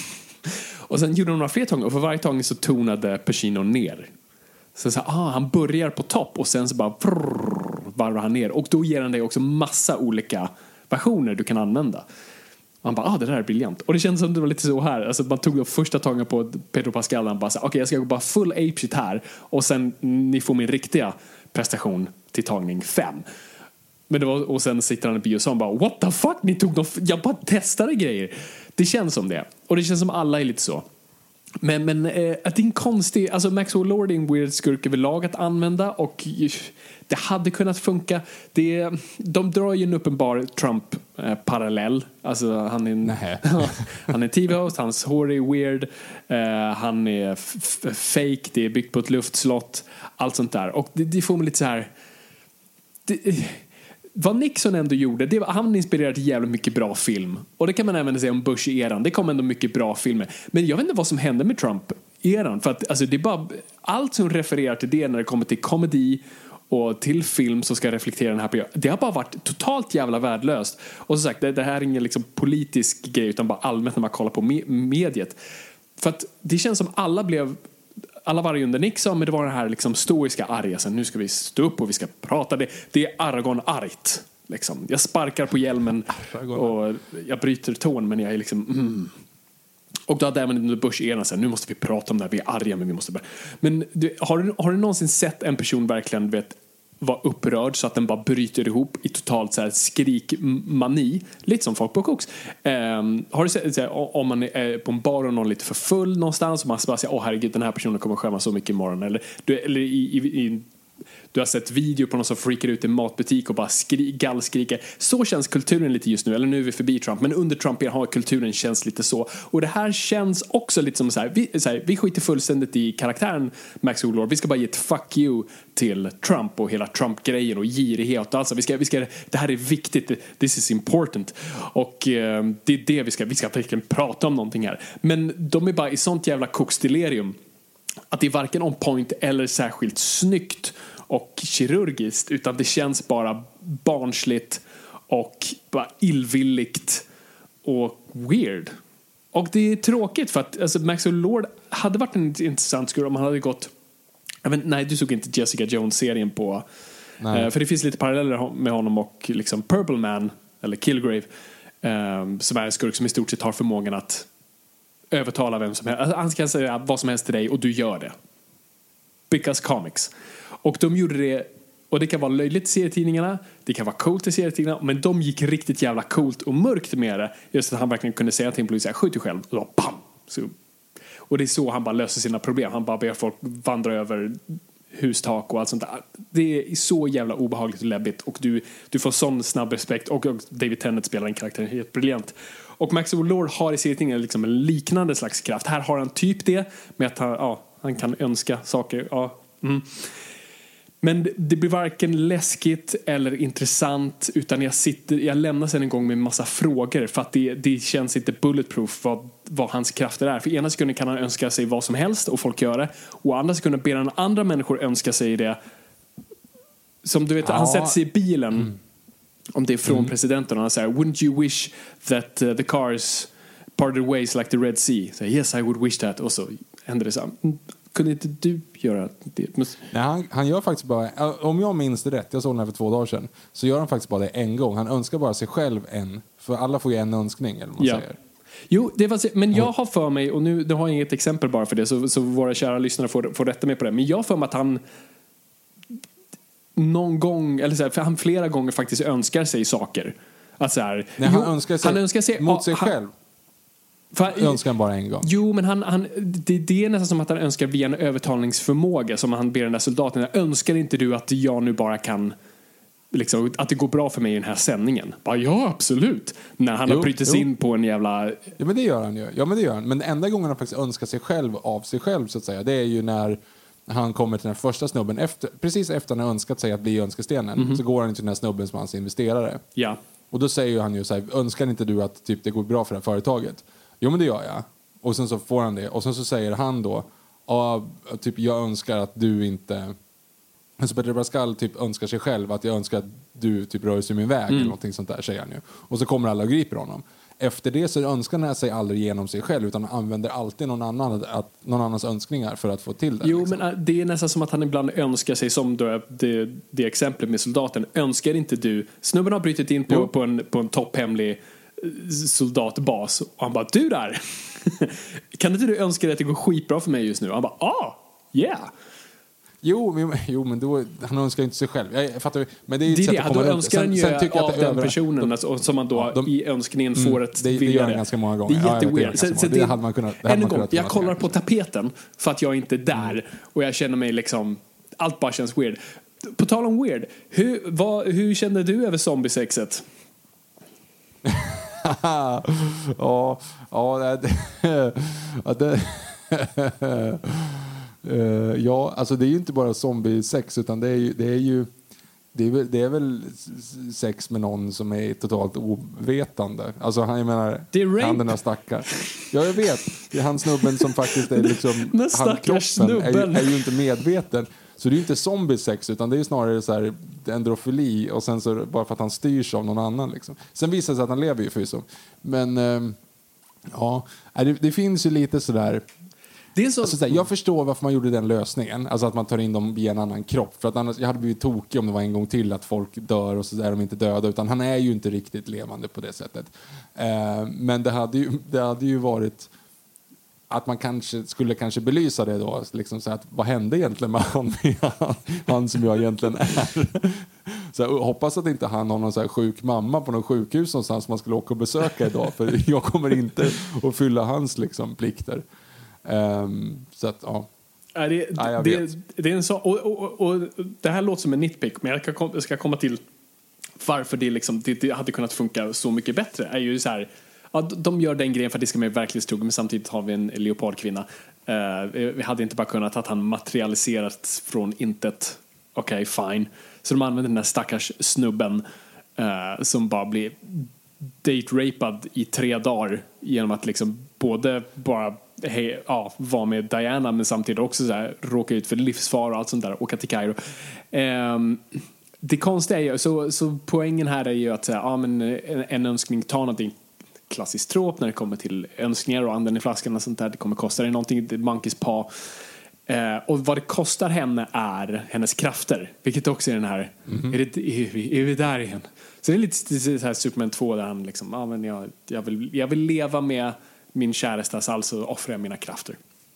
D: Och sen gjorde de några fler tagningar och för varje tagning så tonade Pacino ner. Så, så ah, han börjar på topp och sen så bara prrr, varvar han ner. Och då ger han dig också massa olika versioner du kan använda. Och han bara, ah det där är briljant. Och det känns som det var lite så här. Alltså man tog de första tagen på Pedro Pascal och han bara, okej okay, jag ska gå bara full apeshit här. Och sen ni får min riktiga prestation till tagning fem. Men det var, och sen sitter han i bio och bara, what the fuck, ni tog dem, jag bara testade grejer. Det känns som det. Och det känns som alla är lite så. Men, men eh, att det är en konstig, alltså Maxwell Lord är en weird skurk överlag att använda och det hade kunnat funka. Det, de drar ju en uppenbar Trump-parallell. Eh, alltså han är en, han är T V-host, hans hår är weird, eh, han är f- f- fake, det är byggt på ett luftslott, allt sånt där. Och det, det får mig lite så här... Det, vad Nixon ändå gjorde, det var, han inspirerade till jävligt mycket bra film. Och det kan man även säga om Bush-eran. Det kom ändå mycket bra filmer. Men jag vet inte vad som hände med Trump-eran. För att alltså, det är bara allt som refererar till det när det kommer till komedi och till film som ska reflektera den här på. Det har bara varit totalt jävla värdelöst. Och som sagt, det, det här är ingen liksom politisk grej utan bara allmänt när man kollar på me- mediet. För att det känns som alla blev... Alla var ju under Nixon, men det var det här liksom stoiska arga. Sen nu ska vi stå upp och vi ska prata. Det, det är Aragorn-argt. Liksom. Jag sparkar på hjälmen och jag bryter ton, men jag är liksom... Mm. Och då hade även under Bush-eran så här, nu måste vi prata om det här. Vi är arga, men vi måste... Bara... Men du, har, du, har du någonsin sett en person verkligen vet, vara upprörd så att den bara bryter ihop i totalt så här skrikmani? Lite som folk på koks. Um, har du sett så här, om man är på en bar och någon lite för full någonstans och man bara säger, åh herregud, den här personen kommer skämma så mycket imorgon. Eller, du, eller i, i, i du har sett video på någon som freakar ut i en matbutik och bara skri- gallskriker. Så känns kulturen lite just nu. Eller nu är vi förbi Trump. Men under Trump har kulturen känns lite så. Och det här känns också lite som så här. Vi, så här, vi skiter fullständigt i karaktären Maxwell Lord. Vi ska bara ge ett fuck you till Trump och hela Trump-grejen och girighet. Alltså, vi ska, vi ska, det här är viktigt. This is important. Och eh, det är det vi ska, vi ska verkligen prata om någonting här. Men de är bara i sånt jävla koksdelirium att det är varken on point eller särskilt snyggt och kirurgiskt, utan det känns bara barnsligt och bara illvilligt och weird. Och det är tråkigt för att alltså, Maxwell Lord hade varit en intressant skur om han hade gått... Jag vet, nej, du såg inte Jessica Jones-serien på... Uh, för det finns lite paralleller med honom och liksom Purple Man, eller Kilgrave, um, som är en skurk som i stort sett har förmågan att övertala vem som helst. Alltså, han kan säga vad som helst till dig och du gör det. Because comics. Och de gjorde det, och det kan vara löjligt i serietidningarna, det kan vara coolt i serietidningarna, men de gick riktigt jävla coolt och mörkt med det. Just att han verkligen kunde säga till en polis, skjut dig själv, och då bam! Så, och det är så han bara löser sina problem. Han bara ber folk vandra över hustak och allt sånt där. Det är så jävla obehagligt och läbbigt, och du, du får sån snabb respekt, och, och David Tennant spelar en karaktär helt briljant. Och Maxwell Lord har i serietidningen liksom en liknande slags kraft. Här har han typ det med att han, ja, han kan önska saker. Ja. Mm. Men det blir varken läskigt eller intressant, utan jag sitter, jag lämnar sen en gång med en massa frågor, för att det, det känns inte bulletproof vad, vad hans krafter är. För ena sekunden kan han önska sig vad som helst och folk gör det, och andra sekunden ber han andra människor önska sig det. Som du vet, ja. Han sätter sig i bilen, mm. om det är från mm. presidenten, och han säger, wouldn't you wish that uh, the cars parted ways like the Red Sea? Så, yes, I would wish that. Och så händer det så här. Kunde inte du göra det?
E: Nej, han, han gör faktiskt bara, om jag minns det rätt, jag såg den här för två dagar sedan, så gör han faktiskt bara det en gång. Han önskar bara sig själv en, för alla får ju en önskning, eller vad man ja. säger.
D: Jo, det var, men jag har för mig, och nu, nu har jag inget exempel bara för det, så, så våra kära lyssnare får, får rätta mig på det, men jag har för mig att han någon gång, eller så här, för han flera gånger faktiskt önskar sig saker. Att så här,
E: Nej, han, jo, önskar sig, han önskar sig mot sig
D: han,
E: själv.
D: För,
E: önskar han bara en gång.
D: Jo, men han, han, det, det är nästan som att han önskar via en övertalningsförmåga, som han ber den där soldaten. Önskar inte du att jag nu bara kan liksom, att det går bra för mig i den här sändningen? Bara, ja, absolut. När han jo, har brutit sig in på en jävla...
E: Ja, men det gör han ju. Ja, men det gör han. Men enda gången han faktiskt önskar sig själv av sig själv, så att säga, det är ju när han kommer till den första snubben efter, precis efter han har önskat sig att bli önskestenen, mm-hmm. så går han till den här snubben som hans investerare.
D: Ja.
E: Och då säger han ju så här, önskar inte du att typ, det går bra för det här företaget? Jo, men det gör jag. Och sen så får han det. Och sen så säger han då, ja, typ, jag önskar att du inte... Alltså Pedro Pascal typ önskar sig själv att jag önskar att du typ rör sig min väg, mm. eller någonting sånt där, säger han ju. Och så kommer alla och griper honom. Efter det så önskar han sig aldrig genom sig själv, utan han använder alltid någon, annan, att, någon annans önskningar för att få till det.
D: Jo,
E: liksom.
D: Men det är nästan som att han ibland önskar sig, som då, det, det exemplet med soldaten. Önskar inte du... Snubben har brutit in på, på en, på en topphemlig soldatbas, och han bara, du där, kan inte du önska dig att det går skitbra för mig just nu? Och han bara, ah, yeah.
E: Jo, men, jo, men då, han önskar inte sig själv. Jag fattar, men det är ju
D: det
E: ett
D: är
E: sätt
D: det,
E: att komma
D: då önskar han ju sen, sen av den över, personen, alltså, som man då ja, de, i önskningen får
E: mm,
D: ett
E: det, det gör han ganska många gånger.
D: Det är jätteweird.
E: Ja, det, det, det hade man kunnat, det hade man
D: gång,
E: kunnat
D: jag kollar på tapeten för att jag inte är där, mm. och jag känner mig liksom, allt bara känns weird. På tal om weird, hur, vad, hur kände du över zombiesexet?
E: ja, ja, det, ja, det uh, ja, alltså det är ju inte bara zombie-sex, utan det är ju, det är ju det är, väl, det är väl sex med någon som är totalt ovetande. Alltså han, jag menar, han den här stackar. Ja, jag vet. Det är han snubben som faktiskt är liksom, han kroppen är ju, är ju inte medveten. Så det är ju inte zombie-sex, utan det är ju snarare så här endrofili, och sen så bara för att han styrs av någon annan liksom. Sen visar det sig att han lever ju förvisso. Men um, ja, det, det finns ju lite sådär. Det är så... Alltså, såhär, jag förstår varför man gjorde den lösningen, alltså att man tar in dem via en annan kropp, för att annars, jag hade blivit tokig om det var en gång till att folk dör och så är de inte döda, utan han är ju inte riktigt levande på det sättet. Uh, men det hade ju, det hade ju varit att man kanske skulle kanske belysa det då, liksom så att vad hände egentligen med han, han som jag egentligen är. Så jag hoppas att inte han har någon så här sjuk mamma på någon sjukhus någonstans som man skulle åka och besöka idag, för jag kommer inte att fylla hans liksom plikter. Um, så att ja.
D: Ja, det, ja, det, det är en så, och, och, och det här låter som en nitpick, men jag ska, kom, jag ska komma till varför det, liksom, det, det hade kunnat funka så mycket bättre. Är ju så här, ja, de gör den grejen för att det ska vara verklighetstroget, men samtidigt har vi en leopardkvinna. Uh, vi hade inte bara kunnat att han materialiserats från intet. Okej, okay, fine. Så de använder den här stackars snubben uh, som bara blir date-rapad i tre dagar genom att liksom både bara hej, ja, vara med Diana, men samtidigt också så här, råka ut för livsfara och allt sånt där, åka till Kairo. Um, det konstiga är ju, så, så poängen här är ju att säga, ja, men en, en önskning tar någonting. klassisk trop när det kommer till önskningar och anden i flaskan och sånt där. Det kommer kosta dig någonting, det är Monkeys Paw. Eh, och vad det kostar henne är hennes krafter, vilket också är den här mm-hmm. är, det, är, vi, är vi där igen? Så det är lite så här Superman två där han liksom, ja, men jag, jag, vill, jag vill leva med min kärestas, alltså offrar jag mina krafter.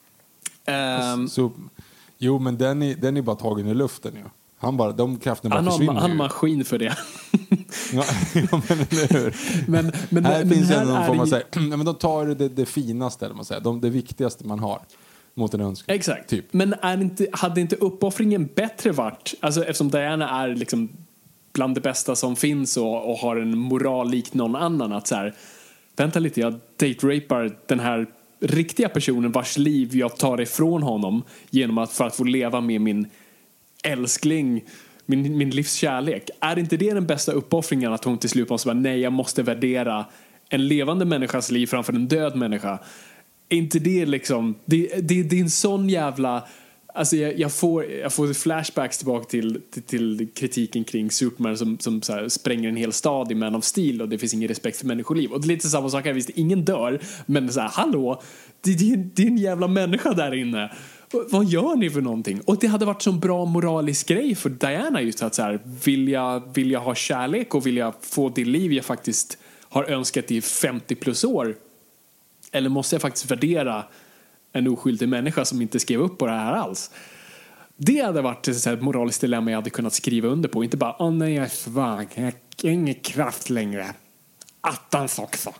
D: Um,
E: så, jo, men den är, den är bara tagen i luften. Ja. Han bara, de krafterna bara försvinner.
D: Han har maskin för det.
E: Ja, men eller hur?
D: Men, men,
E: här
D: men
E: finns
D: här
E: någon form av,
D: i...
E: så här, men de tar det, det finaste, eller man säger, de, det viktigaste man har mot en önskan.
D: Exakt.
E: Typ.
D: Men är inte, hade inte uppoffringen bättre varit, alltså eftersom Diana är liksom bland det bästa som finns och, och har en moral lik någon annan, att så här, vänta lite, jag date-rapar den här riktiga personen vars liv jag tar ifrån honom genom att, för att få leva med min älskling, min, min livskärlek. Är inte det den bästa uppoffringen, att hon till slut måste säga nej, jag måste värdera en levande människas liv framför en död människa? Är inte det liksom, det, det, det är en sån jävla, alltså jag, jag får jag får flashbacks tillbaka till, till, till kritiken kring Superman som, som så här spränger en hel stad i Man of Steel och det finns ingen respekt för människoliv. Och det är lite samma sak här, visst, ingen dör, men så här, hallå, det, det, det är en jävla människa där inne. Vad gör ni för någonting? Och det hade varit så bra moralisk grej för Diana, just att så här, vill jag, vill jag ha kärlek och vill jag få det liv jag faktiskt har önskat i femtio plus år, eller måste jag faktiskt värdera en oskyldig människa som inte skrev upp på det här alls? Det hade varit ett, ett moraliskt dilemma jag hade kunnat skriva under på. Inte bara, åh oh, nej, jag är svag, jag har ingen kraft längre. Attans också.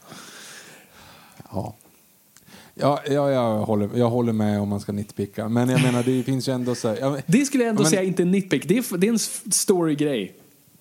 E: Ja. Ja, ja, jag, håller, jag håller med om man ska nitpicka. Men jag menar, det finns ju ändå så här, jag,
D: det skulle jag ändå
E: men,
D: säga inte en nitpick. Det är, det är en story-grej.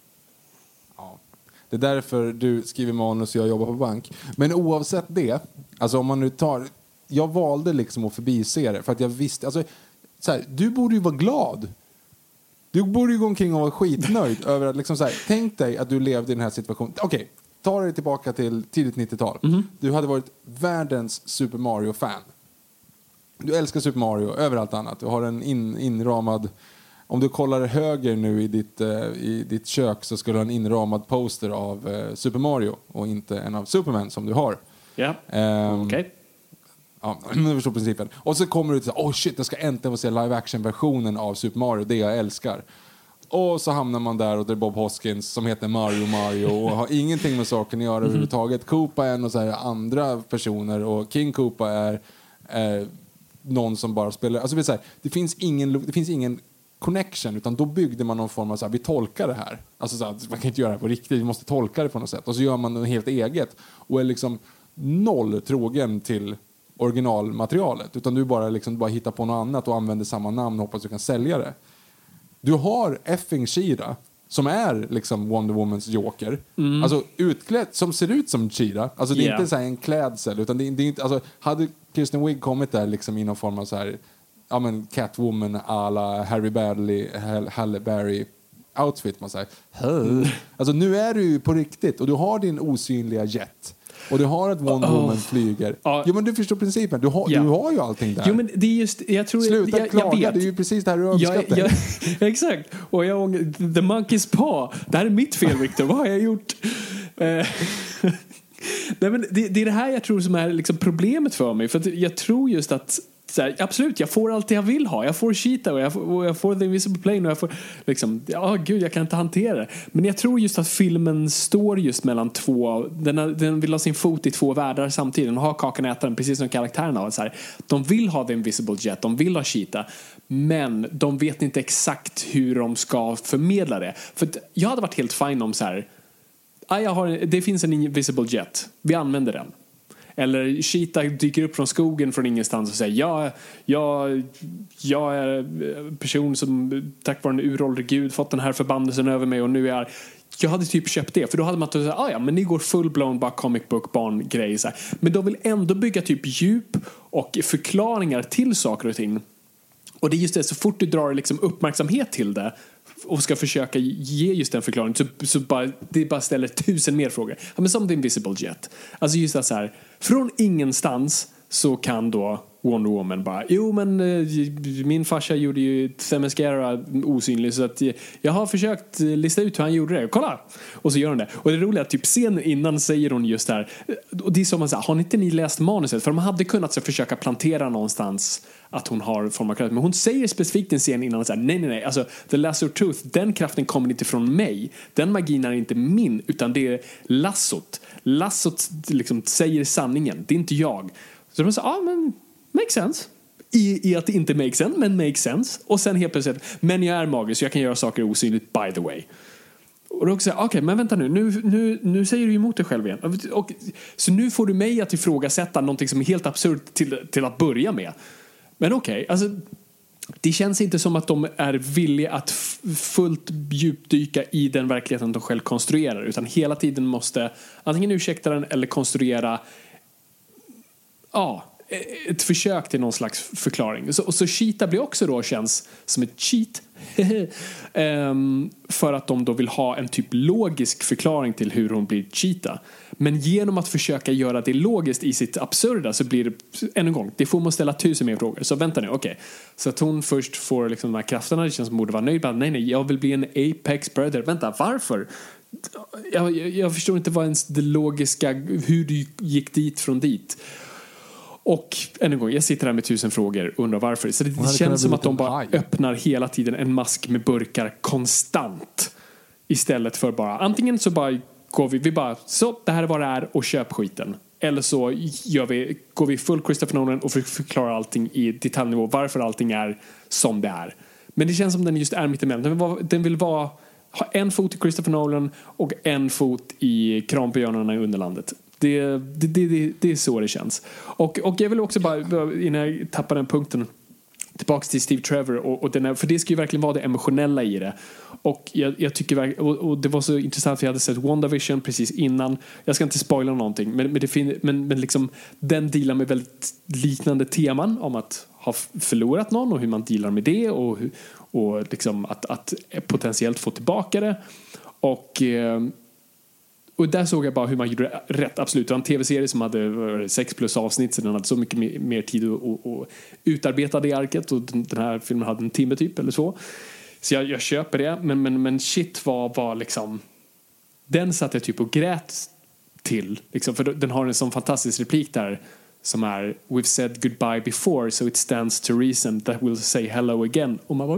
E: Ja. Det är därför du skriver manus och jag jobbar på bank. Men oavsett det, alltså om man nu tar, jag valde liksom att förbise det för att jag visste, alltså så här, du borde ju vara glad. Du borde ju gå omkring och vara skitnöjd över att liksom så här, tänk dig att du levde i den här situationen. Okej, okay, ta dig tillbaka till tidigt nittiotal. Mm-hmm. Du hade varit världens Super Mario-fan. Du älskar Super Mario över allt annat. Du har en in, inramad, om du kollar höger nu i ditt, uh, i ditt kök så skulle du ha en inramad poster av uh, Super Mario och inte en av Superman som du har.
D: Ja, yeah. um, okej. Okay.
E: Ja, jag förstår principen. Och så kommer du till, åh oh shit, jag ska äntligen få se live action-versionen av Super Mario, det jag älskar. Och så hamnar man där och det är Bob Hoskins som heter Mario Mario och har ingenting med saken att göra mm-hmm. överhuvudtaget. Koopa är en och så här andra personer och King Koopa är eh, någon som bara spelar. Alltså det, är så här, det finns ingen det finns ingen connection, utan då byggde man någon form av så här, vi tolkar det här. Alltså så här, man kan inte göra det på riktigt, vi måste tolka det på något sätt. Och så gör man något helt eget och är liksom noll trogen till originalmaterialet, utan du bara liksom bara hittar på något annat och använder samma namn och hoppas att du kan sälja det. Du har effing She-Ra som är liksom Wonder Womans Joker. Mm. Alltså utklädd, som ser ut som She-Ra. Alltså det är yeah. inte så här en klädsel, utan det är, det är inte, alltså hade Kristen Wiig kommit där liksom i någon form av så här, ja men Catwoman à la Harry Badley, Halle Berry outfit, man säger. Mm. Alltså nu är du ju på riktigt och du har din osynliga jet. Och du har ett Wonder Woman oh. flyger. Uh, jo, men du förstår principen. Du har, yeah. du har ju allting där.
D: Jo, men det är just, jag tror,
E: Sluta
D: jag,
E: klaga,
D: jag vet.
E: Det är ju precis det här du önskar dig.
D: Exakt. Och jag, The Monkey's Paw. Det här är mitt fel, Victor. Vad har jag gjort? Nej, men det, det är det här jag tror som är liksom problemet för mig. För att jag tror just att så här, absolut, jag får allt jag vill ha. Jag får Cheetah och jag får, och jag får The Invisible Plane och jag får liksom, ja gud, jag kan inte hantera det. Men jag tror just att filmen står just mellan två, den, den vill ha sin fot i två världar samtidigt. Den har kakan och äta den, precis som karaktärerna har. Så här, de vill ha The Invisible Jet, de vill ha Cheetah, men de vet inte exakt hur de ska förmedla det. För jag hade varit helt fine om så här, ah, jag har, det finns en Invisible Jet, vi använder den. Eller Cheetah dyker upp från skogen från ingenstans och säger jag, jag, jag är en person som tack vare en uråldrig gud fått den här förbannelsen över mig och nu är jag... Jag hade typ köpt det, för då hade man sagt ah, ja, men ni går full-blown bara comic book barn-grej. Så här. Men de vill ändå bygga typ djup och förklaringar till saker och ting. Och det är just det, så fort du drar liksom uppmärksamhet till det och ska försöka ge just den förklaringen så, så bara, det bara ställer tusen mer frågor. Ja, men som The Invisible Jet. Alltså just det så här, från ingenstans så kan då Wonder Woman bara, jo men eh, min farsa gjorde ju Themyscira osynlig, så att eh, jag har försökt lista ut hur han gjorde det. Kolla! Och så gör hon det. Och det är roligt att typ scenen innan säger hon just här, och det är som man säger, har inte ni läst manuset? För de hade kunnat så försöka plantera någonstans att hon har form av kraft. Men hon säger specifikt en scen innan så här, nej nej nej, alltså the lasso of truth, den kraften kommer inte från mig. Den magin är inte min, utan det är lassot. Lassot liksom säger sanningen, det är inte jag. Så de säger, ja men makes sense. I, I att det inte makes sense, men makes sense. Och sen helt plötsligt, men jag är magisk så jag kan göra saker osynligt by the way. Och då säger okej, okay, men vänta nu, nu, nu, nu säger du emot dig själv igen. Och, så nu får du mig att ifrågasätta någonting som är helt absurt till, till att börja med. Men okej, okay, alltså det känns inte som att de är villiga att f- fullt djupdyka i den verkligheten de själv konstruerar, utan hela tiden måste antingen ursäkta den eller konstruera ja, ett försök till någon slags förklaring. Så, och så Cheetah blir också då känns som ett cheat um, för att de då vill ha en typ logisk förklaring till hur hon blir Cheetah. Men genom att försöka göra det logiskt i sitt absurda så blir det, än en gång, det får man ställa tusen mer frågor. Så vänta nu, okej. Okay. Så att hon först får liksom de här krafterna, det känns som borde vara nöjd. Men nej, nej, jag vill bli en Apex Predator. Vänta, varför? Jag, jag, jag förstår inte vad ens det logiska, hur du gick dit från dit. Och än en gång, jag sitter här med tusen frågor och undrar varför. Så det, det känns som att de bara öppnar hela tiden en mask med burkar konstant. Istället för bara, antingen så bara går vi, vi bara, så det här är vad det är och köp skiten. Eller så gör vi, går vi full Christopher Nolan och förklarar allting i detaljnivå, varför allting är som det är. Men det känns som den just är mitt emellan. Den vill vara, den vill vara ha en fot i Christopher Nolan och en fot i Kranbjörnarna i Underlandet. Det, det, det, det, det är så det känns. Och, och jag vill också bara, innan jag tappar den punkten, tillbaka till Steve Trevor och, och den här, för det ska ju verkligen vara det emotionella i det. Och jag, jag tycker och, och det var så intressant för jag hade sett WandaVision precis innan. Jag ska inte spoila någonting, men, men, det fin, men, men liksom den dealar med väldigt liknande teman om att ha förlorat någon och hur man dealar med det och, och liksom att, att potentiellt få tillbaka det. Och eh, Och där såg jag bara hur man gjorde det rätt. Absolut, det var en tv-serie som hade sex plus avsnitt, så den hade så mycket mer, mer tid att, att, att utarbeta det arket. Och den, den här filmen hade en timme typ eller så. Så jag, jag köper det. Men, men, men shit var, var liksom... Den satt jag typ och grät till. Liksom, för den har en sån fantastisk replik där som är We've said goodbye before, so it stands to reason that we'll say hello again. Och man bara...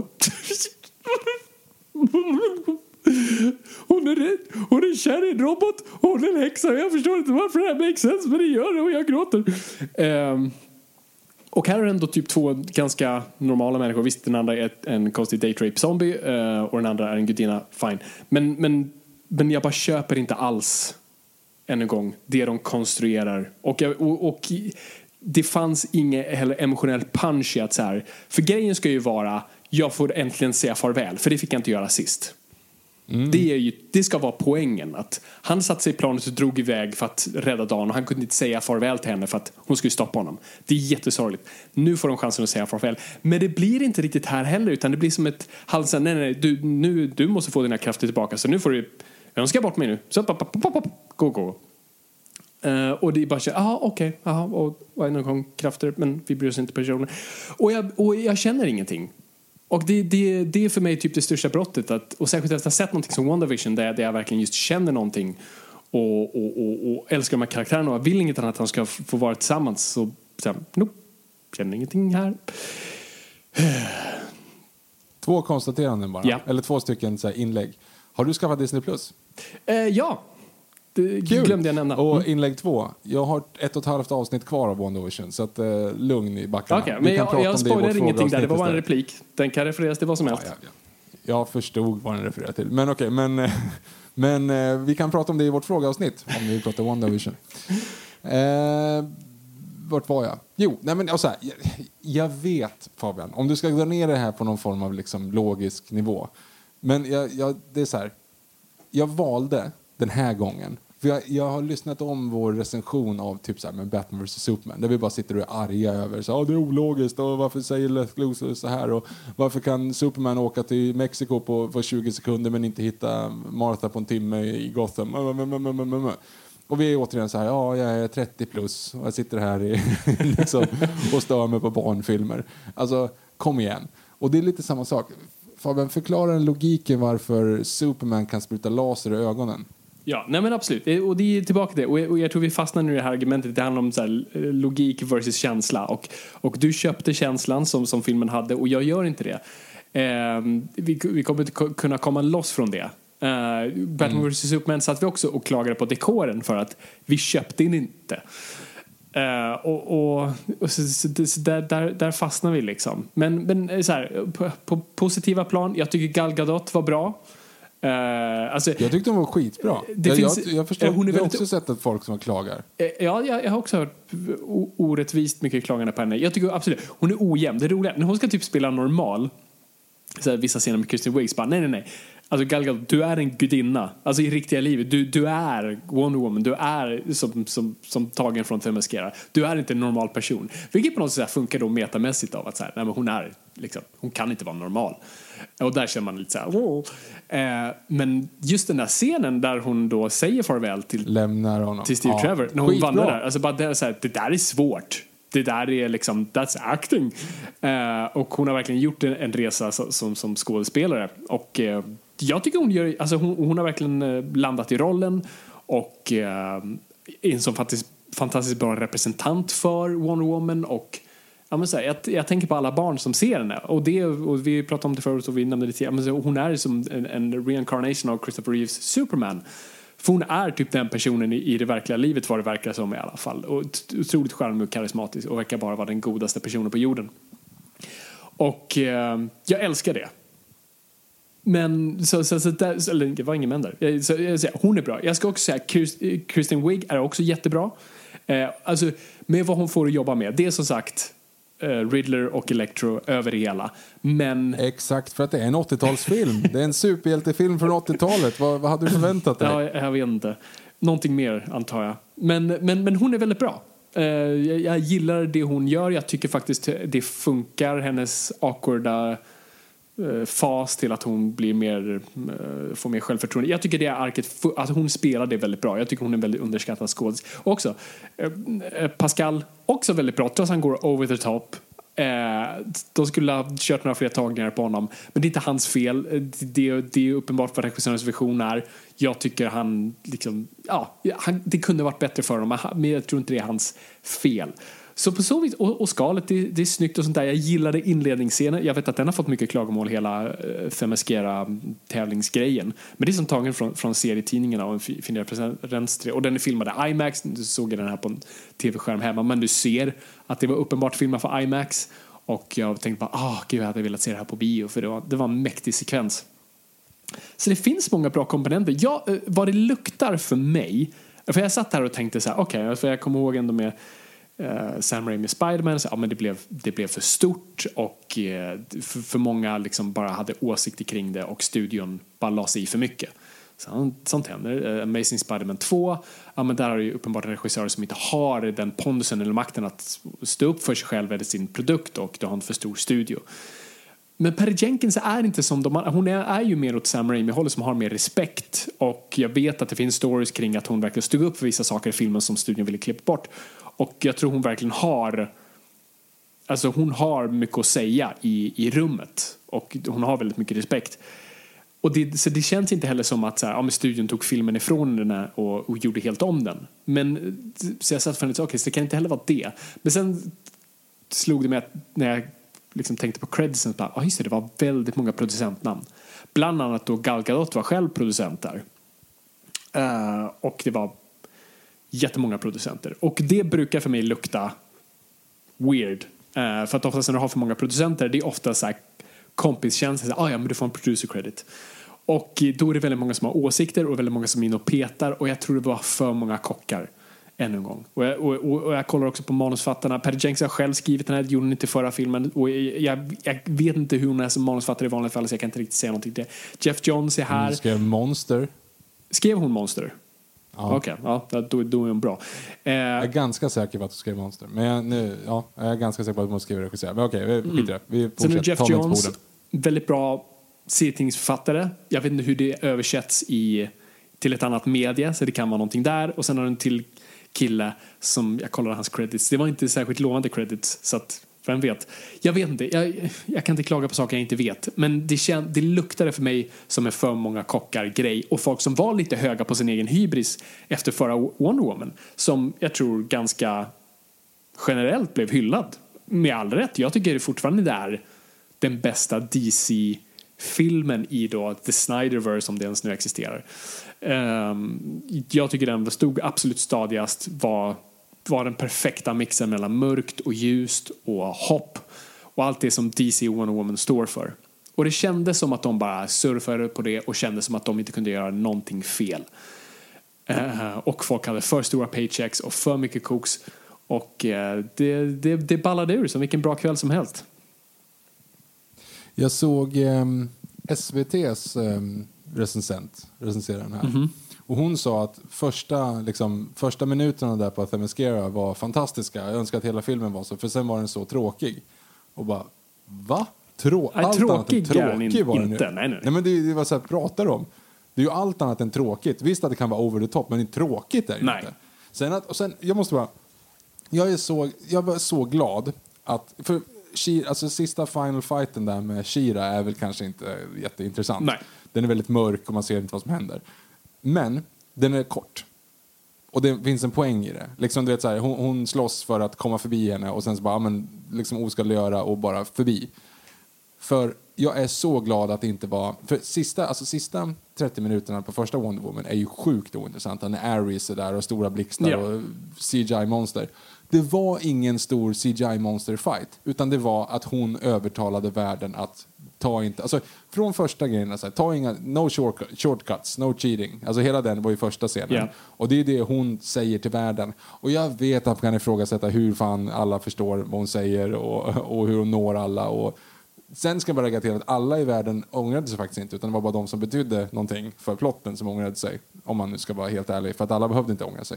D: Hon är rädd, hon är kär i en robot, hon är en häxa. Jag förstår inte varför det här makes sense, men det gör det och jag gråter. Um, och här är ändå typ två ganska normala människor. Visst, den andra är en konstig date rape zombie uh, och den andra är en gudinna, fine. Men, men, men jag bara köper inte alls än en gång det de konstruerar. Och, och, och det fanns ingen heller emotionell punch i att så här, för grejen ska ju vara jag får äntligen säga farväl, för det fick jag inte göra sist. Mm. Det, är ju, det ska vara poängen att han satt sig i planet och drog iväg för att rädda dagen och han kunde inte säga farväl till henne för att hon skulle stoppa honom. Det är jättesorgligt. Nu får de chansen att säga farväl. Men det blir inte riktigt här heller, utan det blir som ett halsen, nej nej, du, nu, du måste få dina krafter tillbaka, så nu får du önska bort mig nu. Så pop, pop, pop, pop, gå, gå. Uh, och det är bara så, ja okej, okay, och, och en gång krafter, men vi bryr oss inte personer. Och jag, och jag känner ingenting. Och det, det, det är för mig typ det största brottet att, och särskilt efter att ha sett någonting som WandaVision där, där jag verkligen just känner någonting och, och, och, och älskar de här karaktärerna och vill inget annat att de ska få vara tillsammans, så, så nope, känner ingenting här.
E: Två konstateranden bara,
D: ja.
E: Eller två stycken så här inlägg. Har du skaffat Disney Plus?
D: Eh, ja, det glömde jag nämna.
E: Och inlägg två. Jag har ett och ett halvt avsnitt kvar av WandaVision, så att eh, lugn i backarna.
D: Okej, okay, men jag, jag spoilar ingenting där. Det var bara en replik. Den kan refereras till vad som helst.
E: Ja, ja, ja. Jag förstod vad den refererar till. Men okej, okay, men, men eh, vi kan prata om det i vårt frågeavsnitt om vi pratar WandaVision. Eh, vart var jag? Jo, nej men alltså, jag, jag vet Fabian, om du ska dra ner det här på någon form av liksom logisk nivå. Men jag, jag, det är så här, jag valde den här gången. För jag, jag har lyssnat om vår recension av typ så här med Batman versus Superman. Där vi bara sitter och är arga över så ah, det är ologiskt och varför säger Lex Luthor så här och varför kan Superman åka till Mexiko på, på tjugo sekunder men inte hitta Martha på en timme i Gotham. Och Och vi är återigen så här, ja, jag är trettio plus och jag sitter här i, liksom, och stör mig på barnfilmer. Alltså, kom igen. Och det är lite samma sak. Fabian, förklara en logiken varför Superman kan spruta laser i ögonen.
D: Ja, nej men absolut. Och det är tillbaka till det. Och jag, och jag tror vi fastnar nu i det här argumentet. Det handlar om så här, logik versus känsla. Och, och du köpte känslan som, som filmen hade och jag gör inte det. Eh, vi, vi kommer inte kunna komma loss från det. Uh, Batman mm. versus. Superman satt vi också och klagade på dekoren för att vi köpte den inte. Uh, och och, och så, så, så där, där, där fastnar vi liksom. Men, men så här, på, på positiva plan, jag tycker Gal Gadot var bra. Uh, alltså,
E: jag tyckte hon var skitbra.
D: Det
E: jag,
D: finns,
E: jag, jag förstår,
D: hon är
E: jag har
D: väldigt,
E: också sett att folk som klagar.
D: Ja, jag, jag har också hört orättvist mycket klagande på henne. Jag tycker absolut, hon är ojämn. Det är roligt. När hon ska typ spela normal, så här, vissa scener med Kristen Wiig, bara nej, nej, nej. Alltså Gal Gadot, du är en gudinna. Alltså i riktiga livet, du, du är Wonder Woman. Du är som, som, som tagen från Themyscira. Du är inte en normal person. Vilket på något sätt funkar då metamässigt av att så här, nej, men hon är liksom, hon kan inte vara normal. Och där känner man lite så här, wow. eh, men just den där scenen där hon då säger farväl till,
E: lämnar honom.
D: till Steve
E: ja.
D: Trevor när hon
E: Skitbra.
D: vandrar där. Alltså bara det, är så här, det där är svårt. Det där är liksom, that's acting. Eh, och hon har verkligen gjort en, en resa som, som skådespelare. Och eh, jag tycker hon gör, alltså hon, hon har verkligen eh, landat i rollen. Och eh, är en sån fantastiskt, fantastiskt bra representant för Wonder Woman. Och ja, men så här, jag, jag tänker på alla barn som ser henne. Och, det, och vi pratade om det förut och vi nämnde det tidigare. Hon är som en, en reincarnation av Christopher Reeves Superman. För hon är typ den personen i, i det verkliga livet, vad det verkar som i alla fall. Och otroligt charmig och karismatisk och verkar bara vara den godaste personen på jorden. Och eh, jag älskar det. Men så, så, så där, eller det var ingen men där. Så, jag säger, hon är bra. Jag ska också säga Kristen Wiig är också jättebra. Eh, alltså med vad hon får att jobba med. Det är som sagt uh, Riddler och Electro över det hela. Men
E: exakt, för att det är en åttiotalsfilm. Det är en superhjältefilm från åttiotalet. Vad, vad hade du förväntat dig?
D: Ja, jag vet inte. Någonting mer antar jag. Men, men, men hon är väldigt bra. Uh, jag, jag gillar det hon gör. Jag tycker faktiskt det funkar. Hennes awkwarda uh, fas till att hon blir mer, uh, får mer självförtroende. Jag tycker det är arket, att hon spelar det väldigt bra. Jag tycker hon är en väldigt underskattad skådis. Också uh, Pascal, också väldigt bra. Trots att han går over the top. Eh, de skulle ha kört några fler tagningar på honom. Men det är inte hans fel. Det, det är uppenbart vad regissörens vision är. Jag tycker han liksom, ja, han, det kunde varit bättre för honom, men jag tror inte det är hans fel. Så på så vis, och, och skalet, det, det är snyggt och sånt där. Jag gillade inledningsscenen. Jag vet att den har fått mycket klagomål, hela uh, Themyscira-tävlingsgrejen. Men det är som tagen från, från serietidningarna och en fin referens till det. Och den är filmad i IMAX. Du såg den här på en tv-skärm hemma. Men du ser att det var uppenbart filmat för IMAX. Och jag tänkte bara, ah, gud, jag hade velat se det här på bio. För det var, det var en mäktig sekvens. Så det finns många bra komponenter. Ja, uh, vad det luktar för mig. För jag satt här och tänkte så här, okej, okay, för jag kommer ihåg ändå med Uh, Sam Raimi Spider-Man, så, ja, men det blev, det blev för stort och uh, för, för många liksom bara hade åsikter kring det och studion bara la sig i för mycket. Så, sånt händer. Uh, Amazing Spider-Man två, ja, men där har ju uppenbart regissörer som inte har den pondusen eller makten att stå upp för sig själv eller sin produkt, och de har en för stor studio. Men Patty Jenkins är inte som de, hon är, är ju mer åt Sam Raimi-hållet, som har mer respekt, och jag vet att det finns stories kring att hon verkligen stod upp för vissa saker i filmen som studion ville klippa bort. Och jag tror hon verkligen har, alltså hon har mycket att säga i, i rummet, och hon har väldigt mycket respekt. Och det, så det känns inte heller som att så här, ja, men studion tog filmen ifrån den här och, och gjorde helt om den. Men så jag satt för en lite, okej, så det kan inte heller vara det. Men sen slog det mig att när jag liksom tänkte på creditsen, ja, ah, just det, det var väldigt många producentnamn. Bland annat då Gal Gadot var själv producent där. Uh, och det var jättemånga producenter. Och det brukar för mig lukta weird. Uh, för att oftast när du har för många producenter, det är ofta så här kompiskänsla. Ah, ja, men du får en producer credit. Och då är det väldigt många som har åsikter och väldigt många som är inne och petar. Och jag tror det var för många kockar ännu en gång. Och jag, och, och, och jag kollar också på manusfattarna. Patty Jenkins har själv skrivit den här, gjorde hon inte förra filmen. Och jag, jag, jag vet inte hur hon är som manusfattare i vanliga fall, så jag kan inte riktigt säga någonting till det. Jeff Johns är här.
E: Hon skrev Monster.
D: Skrev hon Monster?
E: Ja.
D: Okej, okay, ja, då, då är hon bra. Eh,
E: jag är ganska säker på att du skrev Monster. Men jag, nu, ja, jag är ganska säker på att du skriver regissör. Men okej, okay, vi skiter det. Vi fortsätter.
D: Sen är Jeff Johns väldigt bra serietidningsförfattare. Jag vet inte hur det översätts i till ett annat media, så det kan vara någonting där. Och sen har du en till kille som, jag kollade hans credits, det var inte särskilt lovande credits, så att vem vet. Jag vet inte, jag, jag kan inte klaga på saker jag inte vet. Men det, känd, det luktade för mig som en för många kockar grej. Och folk som var lite höga på sin egen hybris efter förra Wonder Woman, som jag tror ganska generellt blev hyllad. Med all rätt. Jag tycker det fortfarande det är den bästa D C-filmen i då The Snyderverse, om det ens nu existerar. Um, jag tycker den stod absolut stadigast, var var den perfekta mixen mellan mörkt och ljust och hopp och allt det som D C Wonder Woman står för. Och det kändes som att de bara surfade på det och kändes som att de inte kunde göra någonting fel. Uh, och folk hade för stora paychecks och för mycket koks, och uh, det, det, det ballade ur som vilken bra kväll som helst.
E: Jag såg um, S V T:s um, recensent recensera den här. Mm-hmm. Och hon sa att första, liksom, första minuterna där på Themyscira var fantastiska. Jag önskar att hela filmen var så, för sen var den så tråkig. Och bara, va? Trå-
D: nej,
E: allt
D: tråkig,
E: annat än tråkig var den
D: inte.
E: Nu.
D: Nej, nej.
E: Nej, men det, det var så här, pratar om. Det är ju allt annat än tråkigt. Visst att det kan vara over the top, men det är tråkigt är det
D: nej.
E: inte. Sen att, och sen, jag måste bara, jag är så, jag var så glad att, för She, alltså sista final fighten där med She-Ra är väl kanske inte jätteintressant. Nej. Den är väldigt mörk och man ser inte vad som händer. Men den är kort. Och det finns en poäng i det. Liksom, du vet, så här, hon, hon slåss för att komma förbi henne och sen så bara, men, liksom oskadliggöra och bara förbi. För jag är så glad att det inte var, för sista, alltså sista trettio minuterna på första Wonder Woman är ju sjukt ointressanta. När Ares är där och stora blixtar ja. och C G I-monster. Det var ingen stor C G I-monster-fight, utan det var att hon övertalade världen att ta inte, alltså från första grejen, så här, ta inga, no short, shortcuts, no cheating. Alltså hela den var ju första scenen. Yeah. Och det är det hon säger till världen. Och jag vet att man kan ifrågasätta hur fan alla förstår vad hon säger och, och hur hon når alla. Och sen ska jag bara lägga till att alla i världen ångrade sig faktiskt inte, utan det var bara de som betydde någonting för plotten som ångrade sig. Om man nu ska vara helt ärlig, för att alla behövde inte ångra sig.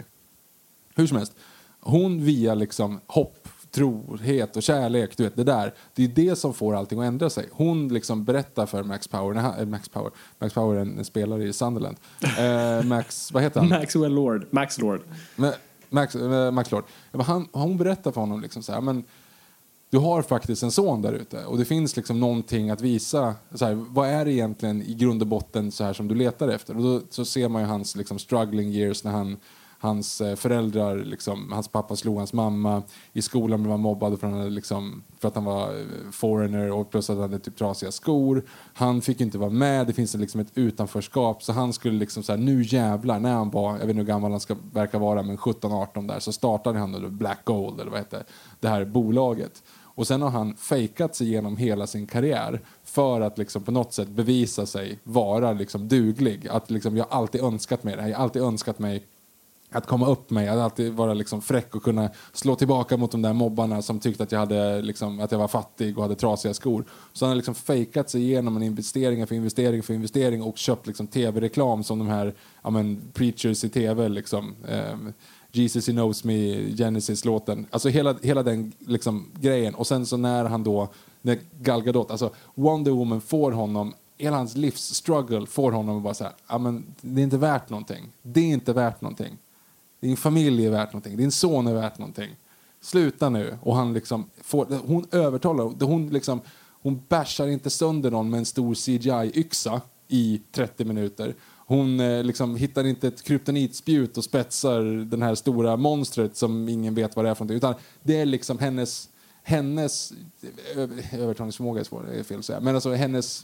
E: Hur som helst. Hon via liksom hopp, trohet och kärlek, du vet, det där, det är det som får allting att ändra sig. Hon liksom berättar för Max Power, nej, Max Power, Max Power är en spelare i Sunderland. Eh, Max, vad heter han?
D: Maxwell Lord, Max Lord.
E: Men, Max, eh, Max Lord. Han, hon berättar för honom liksom så här, men du har faktiskt en son där ute och det finns liksom någonting att visa, så här, vad är det egentligen i grund och botten så här som du letar efter? Och då så ser man ju hans liksom struggling years när han hans föräldrar, liksom, hans pappa slog hans mamma i skolan, blev han mobbad för, han, liksom, för att han var foreigner och plus att han hade typ trasiga skor. Han fick inte vara med, det finns liksom ett utanförskap, så han skulle liksom så här, nu jävlar, när han var, jag vet inte hur gammal han ska verka vara, men sjutton arton där, så startade han då Black Gold, eller vad heter det här bolaget. Och sen har han fejkat sig genom hela sin karriär för att liksom på något sätt bevisa sig vara liksom duglig. Att liksom, jag har alltid önskat mig det här, jag har alltid önskat mig att komma upp mig, att alltid vara liksom fräck och kunna slå tillbaka mot de där mobbarna som tyckte att jag, hade liksom, att jag var fattig och hade trasiga skor. Så han har liksom fejkat sig igenom en investering för investering för investering och köpt liksom tv-reklam som de här ja, men, preachers i tv. Liksom, eh, Jesus He Knows Me, Genesis-låten. Alltså hela, hela den liksom, grejen. Och sen så när han då, när Gal Gadot, alltså Wonder Woman får honom, hela hans livsstruggle får honom att bara så här, ja men det är inte värt någonting. Det är inte värt någonting. Din familj är värt någonting. Din son är värt någonting. Sluta nu. Och han liksom får, hon övertalar, hon liksom, hon bashar inte sönder någon med en stor C G I-yxa i trettio minuter. Hon eh, liksom hittar inte ett kryptonitspjut och spetsar den här stora monstret som ingen vet vad det är för någonting. Utan det är liksom hennes, hennes övertalningsförmåga är svår, det är fel att säga. Men alltså hennes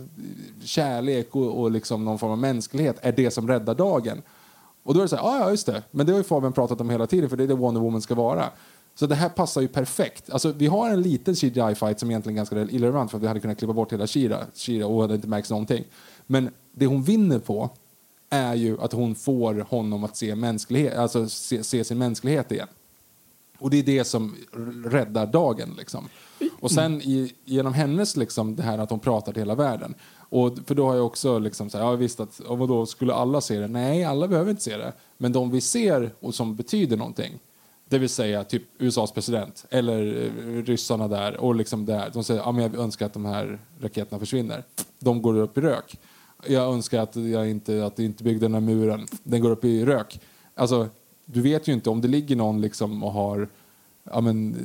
E: kärlek och, och liksom någon form av mänsklighet är det som räddar dagen. Och då är det så här, ah, ja just det. Men det har ju Fabian pratat om hela tiden, för det är det Wonder Woman ska vara. Så det här passar ju perfekt. Alltså vi har en liten C G I-fight som egentligen är ganska irrelevant, för att vi hade kunnat klippa bort hela She-Ra, She-Ra och hade inte märkt någonting. Men det hon vinner på är ju att hon får honom att se mänsklighet, alltså se, se sin mänsklighet igen. Och det är det som räddar dagen liksom. Och sen i, genom hennes liksom det här att hon pratar till hela världen. Och för då har jag också liksom så här, jag visst att och då skulle alla se det. Nej, alla behöver inte se det. Men de vi ser och som betyder någonting, det vill säga typ U S A:s president eller ryssarna där och liksom där, de säger ja men jag önskar att de här raketerna försvinner. De går upp i rök. jag önskar att jag inte, att jag inte byggde den här muren. Den går upp i rök. Alltså, du vet ju inte om det ligger någon liksom och har ja, men,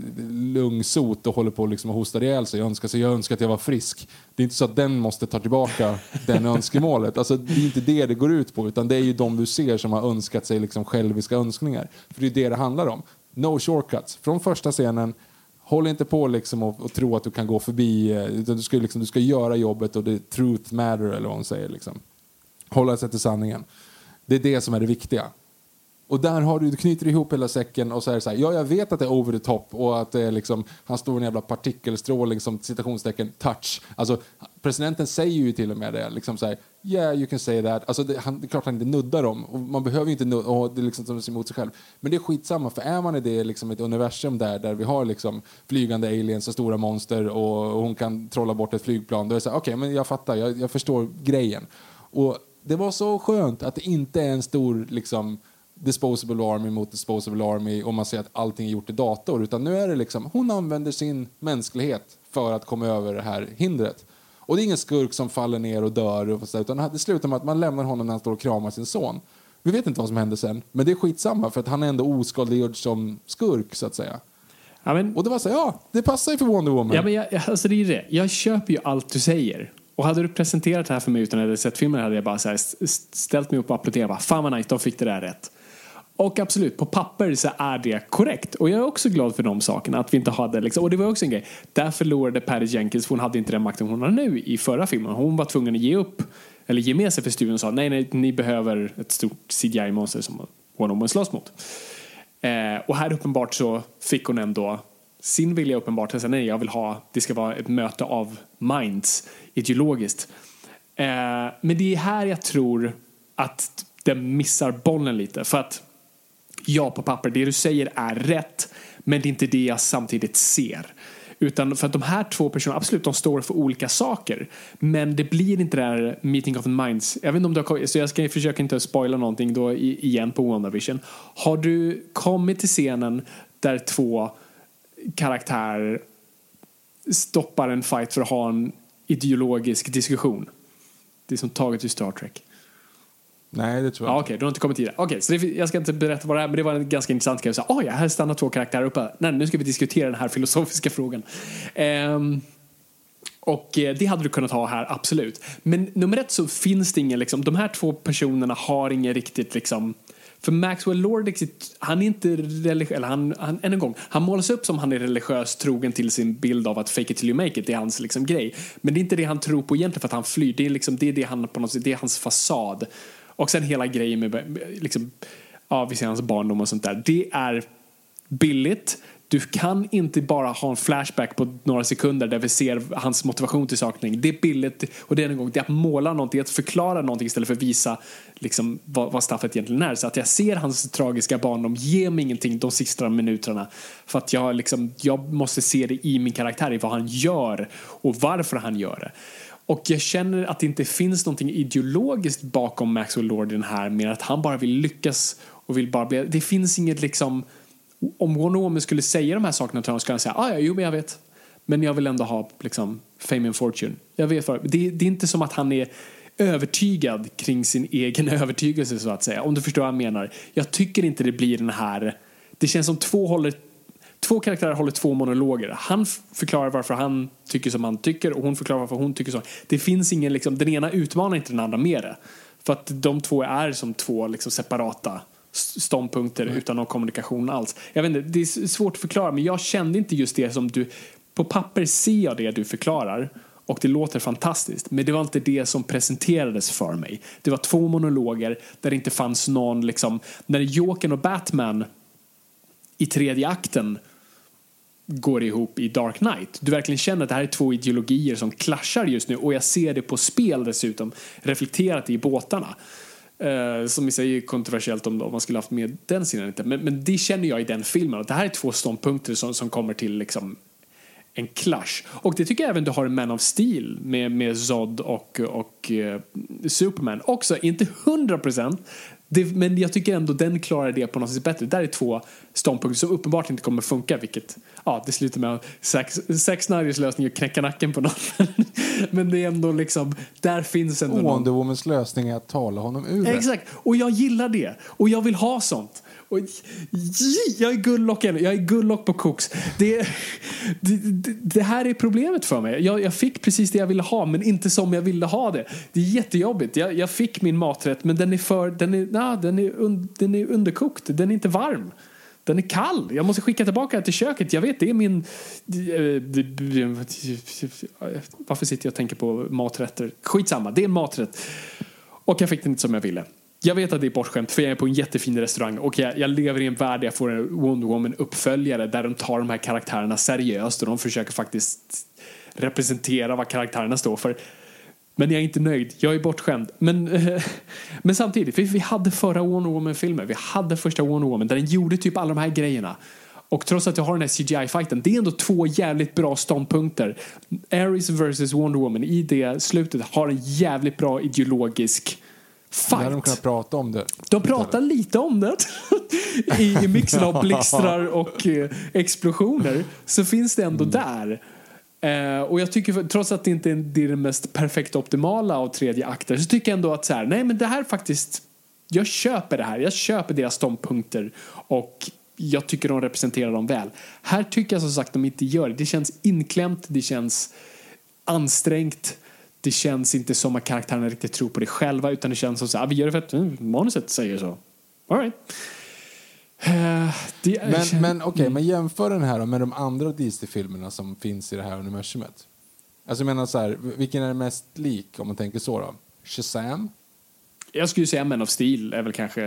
E: lungsot och håller på liksom att hosta ihjäl sig. Jag önskar, så jag önskar att jag var frisk. Det är inte så att den måste ta tillbaka den önskemålet. Alltså, det är inte det det går ut på, utan det är ju de du ser som har önskat sig liksom själviska önskningar. För det är det det handlar om. No shortcuts. Från första scenen, håll inte på liksom och, och tro att du kan gå förbi, utan du ska, liksom, du ska göra jobbet och det truth matter, eller vad hon säger. Liksom. Hålla sig till sanningen. Det är det som är det viktiga. Och där har du, du knyter ihop hela säcken och så är det så här, ja, jag vet att det är over the top och att det är liksom, han står en jävla partikelstrålning som citationstecken touch. Alltså, presidenten säger ju till och med det, liksom så här, yeah, you can say that. Alltså, det, han, det är klart han inte nuddar dem. Och man behöver ju inte nudda, och det är liksom som emot sig själv. Men det är skitsamma, för är man i det liksom ett universum där, där vi har liksom flygande aliens och stora monster och, och hon kan trolla bort ett flygplan, då är det så här, okej, okay, men jag fattar, jag, jag förstår grejen. Och det var så skönt att det inte är en stor liksom disposable army mot disposable army och man ser att allting är gjort i dator, utan nu är det liksom, hon använder sin mänsklighet för att komma över det här hindret. Och det är ingen skurk som faller ner och dör och så, utan det slutar med att man lämnar honom när han står och kramar sin son. Vi vet inte vad som händer sen, men det är skitsamma för att han är ändå oskadliggjord som skurk, så att säga.
D: Ja, men,
E: och det var så, ja, det passar ju för Wonder Woman.
D: Ja, men jag, alltså det är det. Jag köper ju allt du säger. Och hade du presenterat det här för mig utan att jag hade sett filmen, hade jag bara så här ställt mig upp och applåderat. Bara, fan vad nice, de fick det där rätt. Och absolut, på papper så är det korrekt. Och jag är också glad för de sakerna. Att vi inte hade, liksom, och det var också en grej. Där förlorade Patty Jenkins, för hon hade inte den makten hon har nu i förra filmen. Hon var tvungen att ge upp, eller ge med sig för studion och sa, nej, nej, ni behöver ett stort C G I-monster som Wonder Woman slåss mot. Eh, och här uppenbart så fick hon ändå sin vilja uppenbart att säga, nej, jag vill ha, det ska vara ett möte av minds, ideologiskt. Eh, men det är här jag tror att den missar bollen lite. För att ja, på papper, det du säger är rätt, men det är inte det jag samtidigt ser. Utan för att de här två personerna, absolut, de står för olika saker, men det blir inte det där meeting of the minds. Jag vet inte om du har, så jag ska försöka inte spoila någonting då igen på WandaVision. Har du kommit till scenen där två karaktärer stoppar en fight för att ha en ideologisk diskussion? Det är som taget ur Star Trek.
E: Nej, det tror jag
D: ah, Okej, okay, du har inte kommit till det. Okej, okay, så det, jag ska inte berätta vad det är, men det var en ganska intressant grej. Oj, oh, här stannar två karaktärer uppe. Nej, nu ska vi diskutera den här filosofiska frågan. Um, och det hade du kunnat ha här, absolut. Men nummer ett så finns det ingen, liksom, de här två personerna har ingen riktigt, liksom, för Maxwell Lord, han är inte religiös, eller han, han, än en gång, han målas upp som han är religiös trogen till sin bild av att fake it till you make it, det är hans liksom grej. Men det är inte det han tror på egentligen för att han flyr, det är liksom, det är det han på något sätt, det är hans fasad. Och sen hela grejen med liksom, ja, vi ser hans barndom och sånt där. Det är billigt. Du kan inte bara ha en flashback på några sekunder där vi ser hans motivation till sakning. Det är billigt, och det är en gång, det är att måla någonting, att förklara någonting istället för att visa liksom, vad, vad Staffet egentligen är. Så att jag ser hans tragiska barndom, ge mig ingenting de sista minuterna. För att jag, liksom, jag måste se det i min karaktär, i vad han gör och varför han gör det. Och jag känner att det inte finns någonting ideologiskt bakom Maxwell Lord i den här, mer att han bara vill lyckas och vill bara bli, det finns inget liksom, om Wonder Woman skulle säga de här sakerna till honom skulle han säga, ah, ja, jo, men jag vet, men jag vill ändå ha liksom fame and fortune, jag vet vad, det, det är inte som att han är övertygad kring sin egen övertygelse, så att säga, om du förstår vad jag menar. Jag tycker inte det blir den här, det känns som två håller Två karaktärer håller två monologer. Han förklarar varför han tycker som han tycker, och hon förklarar varför hon tycker så. Det finns ingen, liksom, den ena utmanar inte den andra med det. För att de två är som två liksom, separata ståndpunkter mm. utan någon kommunikation alls. Jag vet inte, det är svårt att förklara, men jag kände inte just det som du, på papper ser jag det du förklarar och det låter fantastiskt, men det var inte det som presenterades för mig. Det var två monologer där det inte fanns någon, liksom, när Jokern och Batman i tredje akten går ihop i Dark Knight. Du verkligen känner att det här är två ideologier som clashar just nu, och jag ser det på spel dessutom, reflekterat i båtarna. Uh, som i sig är kontroversiellt om, om man skulle haft med den sidan inte. Men, men det känner jag i den filmen. Och det här är två ståndpunkter som, som kommer till liksom en clash. Och det tycker jag även du har en Man of Steel med, med Zod och, och uh, Superman. Också, inte hundra procent. Det, men jag tycker ändå den klarar det på något sätt bättre. Där är två ståndpunkter som uppenbart inte kommer funka, vilket, ja, det slutar med Zack Snyders lösning att knäcka nacken på någon. men det är ändå liksom, där finns ändå
E: Wonder Womans lösning är att tala honom ur det.
D: Exakt, och jag gillar det. Och jag vill ha sånt. Och jag är gulllock, jag är gulllock på koks. Det, det, det, det här är problemet för mig. Jag, jag fick precis det jag ville ha, men inte som jag ville ha det. Det är jättejobbigt. Jag, jag fick min maträtt, men den är för den är, na, den är, un, den är underkokt. Den är inte varm. Den är kall. Jag måste skicka tillbaka den till köket. Jag vet, det är min... Varför sitter jag och tänker på maträtter? Skitsamma, det är en maträtt. Och jag fick den inte som jag ville. Jag vet att det är bortskämt, för jag är på en jättefin restaurang. Och jag, jag lever i en värld där jag får en Wonder Woman-uppföljare där de tar de här karaktärerna seriöst. Och de försöker faktiskt representera vad karaktärerna står för. Men jag är inte nöjd. Jag är bortskämd. Men, men samtidigt, vi, vi hade förra Wonder Woman-filmen. Vi hade första Wonder Woman där den gjorde typ alla de här grejerna. Och trots att jag har den här C G I-fighten, det är ändå två jävligt bra ståndpunkter. Ares versus Wonder Woman i det slutet har en jävligt bra ideologisk fight.
E: När de kan prata om det.
D: De pratar lite om det. I, I mixen av blixtrar och eh, explosioner så finns det ändå mm. där. Uh, och jag tycker, trots att det inte är det mest perfekta optimala av tredje akter, så tycker jag ändå att så här, nej men det här faktiskt, jag köper det här, jag köper deras ståndpunkter och jag tycker de representerar dem väl. Här tycker jag som sagt de inte gör det. Det känns inklämt, det känns ansträngt, det känns inte som att karaktärerna riktigt tror på det själva, utan det känns som så här, vi gör det för att mm, manuset säger så. All right. Uh, det är,
E: men men okej, okay, mm. men jämför den här med de andra D C-filmerna som finns i det här universumet. Alltså jag menar så här, vilken är det mest lik om man tänker så då? Shazam?
D: Jag skulle säga Man of Steel är väl kanske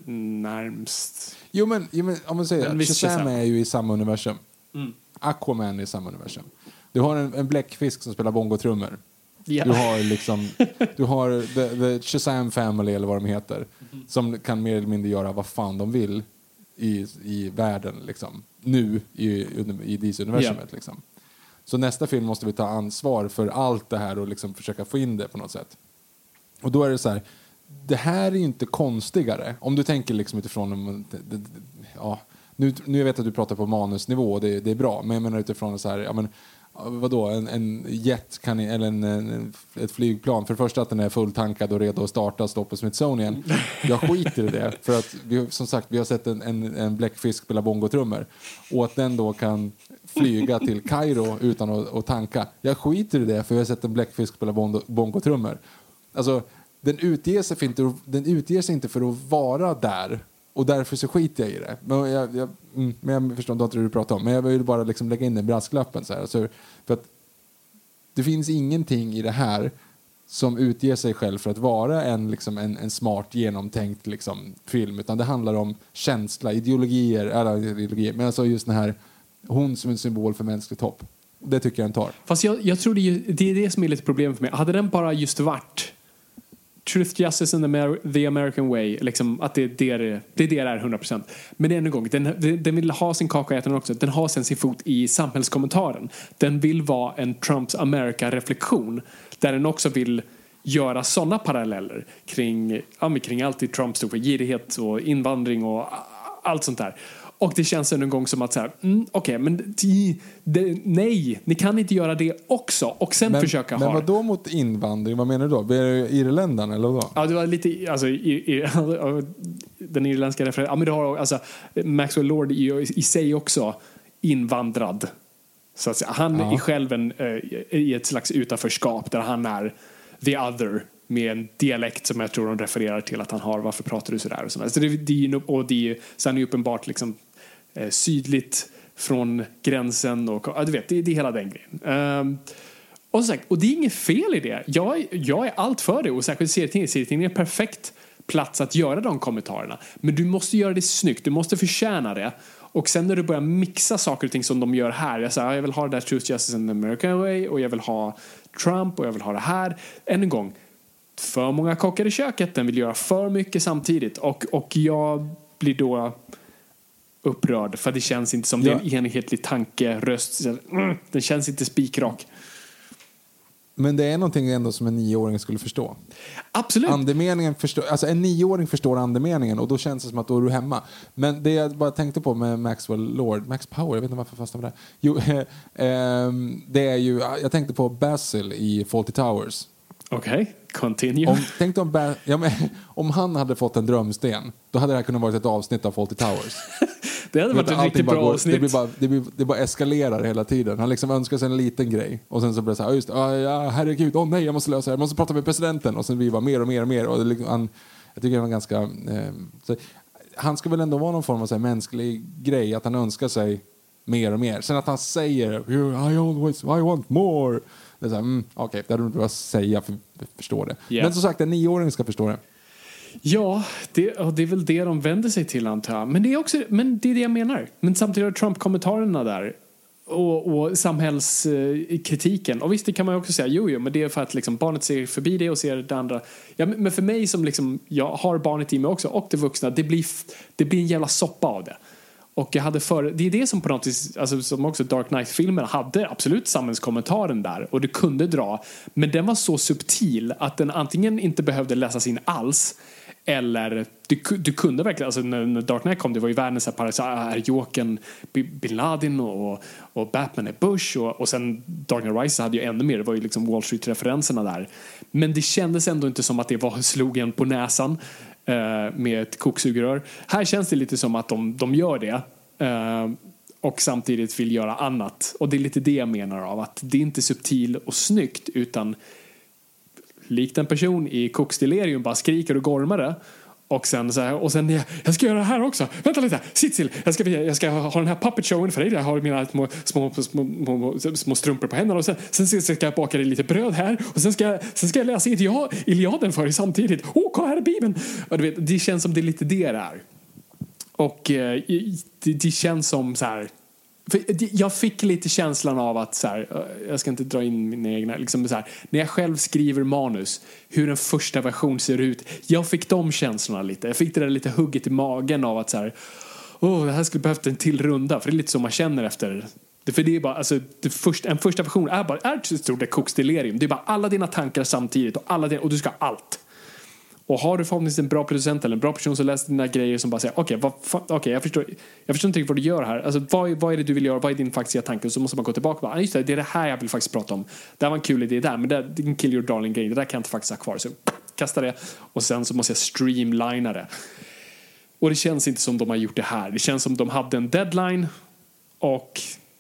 D: närmst.
E: Jo men, jo, men om man säger att Shazam, Shazam är ju i samma universum.
D: Mm.
E: Aquaman är i samma universum. Du har en, en bläckfisk som spelar bongotrummor.
D: Yeah.
E: Du har liksom du har the, the Shazam Family eller vad de heter, mm. som kan mer eller mindre göra vad fan de vill i, i världen liksom. Nu i, i D C-universumet yeah. liksom. Så nästa film måste vi ta ansvar för allt det här och liksom försöka få in det på något sätt. Och då är det så här, det här är inte konstigare. Om du tänker liksom utifrån det, det, ja, nu, nu jag vet att du pratar på manusnivå och det, det är bra, men jag menar utifrån så här, ja men vadå, en, en jet kan, eller en, en, ett flygplan, för det första att den är fulltankad och redo att starta och stå på Smithsonian. Jag skiter i det, för att vi, som sagt, vi har sett en, en, en bläckfisk spela bongotrummor och att den då kan flyga till Kairo utan att, att tanka. Jag skiter i det, för vi har sett en bläckfisk spela bongotrummor. Alltså, den utger sig för inte, den utger sig inte för att vara där. Och därför så skiter jag i det. Men jag, jag, mm, men jag förstår inte vad du pratar om. Men jag vill bara liksom lägga in den brasklappen. Så här. Så, för att det finns ingenting i det här som utger sig själv för att vara en, liksom, en, en smart, genomtänkt liksom, film. Utan det handlar om känsla, ideologier. Eller ideologier. Men alltså just den här, hon som en symbol för mänskligt hopp. Det tycker jag den tar.
D: Fast jag, jag tror det är, det är det som är lite problem för mig. Hade den bara just varit Truth, Justice and the, Amer- the American Way, liksom, att det, det, är, det är det är hundra procent. Men det är en gång, den, den vill ha sin kaka äten också. Den har sen sin fot i samhällskommentaren. Den vill vara en Trumps America-reflektion, där den också vill göra sådana paralleller kring, ja, kring allt i Trump stod för girighet och invandring och allt sånt där. Och det känns en gång som att så här, mm, okej, okay, men t- det, nej, ni kan inte göra det också och sen
E: men,
D: försöka
E: men
D: ha.
E: Men vad då mot invandring? Vad menar du då? Blir det irländarna eller vad?
D: Ja, det var lite, alltså i, i, den irländska referensen. Ja, men du har alltså Maxwell Lord i, i sig också invandrad. Så att säga, han ja. är själv en, i ett slags utanförskap där han är the other, med en dialekt som jag tror de refererar till att han har. Varför pratar du sådär? Och, så så det, det är, och det är, så han är uppenbart liksom, eh, sydligt från gränsen. Och, ja, du vet, det, det är hela den grejen. Um, och, så sagt, och det är inget fel i det. Jag, jag är allt för det. Och särskilt serietidningen. Serietidningen är en perfekt plats att göra de kommentarerna. Men du måste göra det snyggt. Du måste förtjäna det. Och sen när du börjar mixa saker och ting som de gör här. Jag säger, jag vill ha det där Truth, Justice and the American Way. Och jag vill ha Trump. Och jag vill ha det här. Än en gång. För många kockar i köket. Den vill göra för mycket samtidigt. Och, och jag blir då upprörd. För det känns inte som ja. det är en enhetlig tanke. Röst. Mm, den känns inte spikrak.
E: Men det är någonting ändå som en nioåring skulle förstå.
D: Absolut.
E: Andemeningen förstår, alltså en nioåring förstår andemeningen och då känns det som att då är du hemma. Men det jag bara tänkte på med Maxwell Lord, Max Power, jag vet inte varför jag fastnade på det. Jo, eh, det är ju, jag tänkte på Basil i Fawlty Towers.
D: Okej, okay. Continue.
E: Om, tänk om, ba- ja, men, om han hade fått en drömsten, då hade det här kunnat vara ett avsnitt av Fawlty Towers.
D: Det hade varit ett riktigt bra går, avsnitt.
E: Det, blir bara, det, blir, det bara eskalerar hela tiden. Han liksom önskar sig en liten grej. Och sen så blir det så här, just ah, ja, herregud, åh oh, nej, jag måste lösa det. Jag måste prata med presidenten. Och sen blir det bara mer och mer och mer. Och det, liksom, han, jag tycker det var ganska... Eh, så, han ska väl ändå vara någon form av så här, mänsklig grej. Att han önskar sig mer och mer. Sen att han säger, I always, I want more. Det är så här, mm, okej, okay, det hade du inte behövt säga för att förstå det. Yeah. Men som sagt, en nioåring ska förstå det. Ja,
D: det, det är väl det de vänder sig till, antar jag. Men det är också, men det är det jag menar. Men samtidigt har Trump-kommentarerna där och, och samhällskritiken. Och visst, det kan man ju också säga, jo, jo, men det är för att liksom, barnet ser förbi det och ser det andra. Ja, men för mig som liksom, jag har barnet i mig också och det vuxna, det blir, det blir en jävla soppa av det. Och jag hade för, det är det som på något vis, alltså som också Dark Knight-filmen hade absolut samhällskommentaren där och du kunde dra, men den var så subtil att den antingen inte behövde läsas in alls eller du, du kunde verkligen, alltså när, när Dark Knight kom, det var ju världens här Jokern Bin Laden och, och Batman är Bush och, och sen Dark Knight Rises hade ju ännu mer, det var ju liksom Wall Street-referenserna där, men det kändes ändå inte som att det var slogen på näsan med ett koksugerör. Här känns det lite som att de, de gör det och samtidigt vill göra annat. Och det är lite det jag menar av att det är inte subtil och snyggt utan likt en person i koksdelirium bara skriker och gormar det. Och sen så här, och sen jag, jag ska göra det här också. Vänta lite, sitt still. Jag ska, jag ska ha den här puppet showen för dig. Jag har mina små, små, små, små, små strumpor på händerna. Och sen, sen ska jag baka dig lite bröd här. Och sen ska, sen ska jag läsa Iliaden för dig samtidigt. Åh, oh, kolla här är Bibeln. Och du vet, det känns som det är lite det där. Och eh, det, det känns som så här... För jag fick lite känslan av att så här, jag ska inte dra in mina egna liksom så här, när jag själv skriver manus hur en första version ser ut, jag fick de känslorna lite, jag fick det där lite hugget i magen av att så här, åh, det här skulle behövt en till runda, för det är lite så man känner efter det, för det är bara, alltså det första, en första version är bara, är ett stort koksdelirium, det är bara alla dina tankar samtidigt och, alla dina, och du ska ha allt. Och har du förhoppningsvis en bra producent eller en bra person som läser dina grejer som bara säger okej, okay, okay, jag förstår jag förstår inte vad du gör här. Alltså, vad, vad är det du vill göra? Vad är din faktiska tanke? Och så måste man gå tillbaka och bara, ah, just det, det är det här jag vill faktiskt prata om. Det här var en kul idé där, men det är en kill your darling grej. Det där kan jag inte faktiskt ha kvar. Så kasta det. Och sen så måste jag streamlina det. Och det känns inte som de har gjort det här. Det känns som de hade en deadline och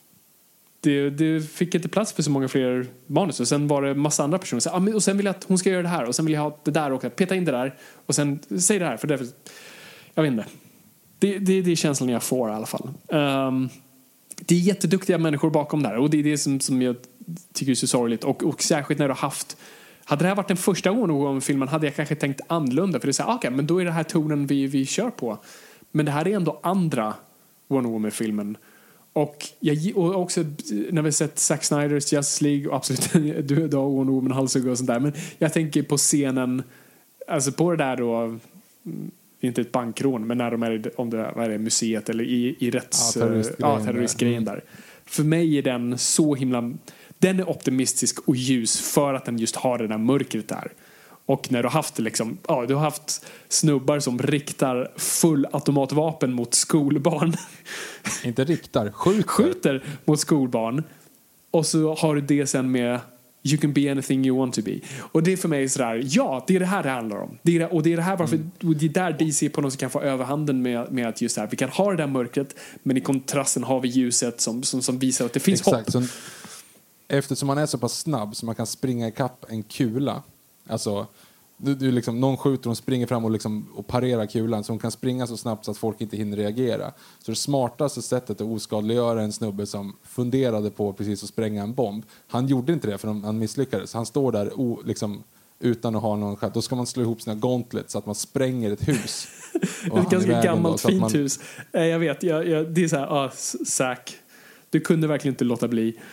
D: Det, det fick inte plats för så många fler manus. Och sen var det massa andra personer. Så, ah, och sen vill jag att hon ska göra det här. Och sen vill jag ha det där och peta in det där. Och sen säg det här. För det, jag vet inte. Det, det, det är känslan jag får i alla fall. Um, det är jätteduktiga människor bakom där. Och det är det som, som jag tycker är så sorgligt. Och, och särskilt när du har haft... Hade det här varit den första gången filmen hade jag kanske tänkt annorlunda. För det är så här, okay, men då är det här tonen vi, vi kör på. Men det här är ändå andra Wonder Woman-filmen. Och, jag, och också när vi sett Zack Snyders Justice League och absolut du, du har Wonder Woman halshugg och sånt där, men jag tänker på scenen, alltså på det där då, inte ett bankrån, men när de är om det, vad är det, museet eller i, i rätts, ja, terroristgrejen, ja, terroristgrejen där. där. För mig är den så himla, den är optimistisk och ljus för att den just har det där mörkret där. Och när du har haft liksom, ja, du har haft snubbar som riktar full automatvapen mot skolbarn.
E: Inte riktar, skjuter.
D: Skjuter mot skolbarn. Och så har du det sen med you can be anything you want to be. Och det är för mig sådär, ja, det är det här det handlar om. Det är det, och det är det här varför, mm. det är där D C på något sätt kan få överhanden med, med att just här, vi kan ha det där mörkret, men i kontrasten har vi ljuset som, som, som visar att det finns
E: Exakt,
D: hopp.
E: Så, eftersom man är så pass snabb så man kan springa ikapp en kula. Alltså, du, du liksom, någon skjuter och springer fram och, liksom, och parerar kulan så hon kan springa så snabbt så att folk inte hinner reagera. Så det smartaste sättet att oskadliggöra en snubbe som funderade på precis att spränga en bomb. Han gjorde inte det för han misslyckades. Han står där o, liksom, utan att ha någon skär. Då ska man slå ihop sina gauntlets så att man spränger ett hus.
D: Ett ganska gammalt då, fint man... hus. Jag vet, jag, jag, det är så här, ah, Zack, du kunde verkligen inte låta bli. Uh,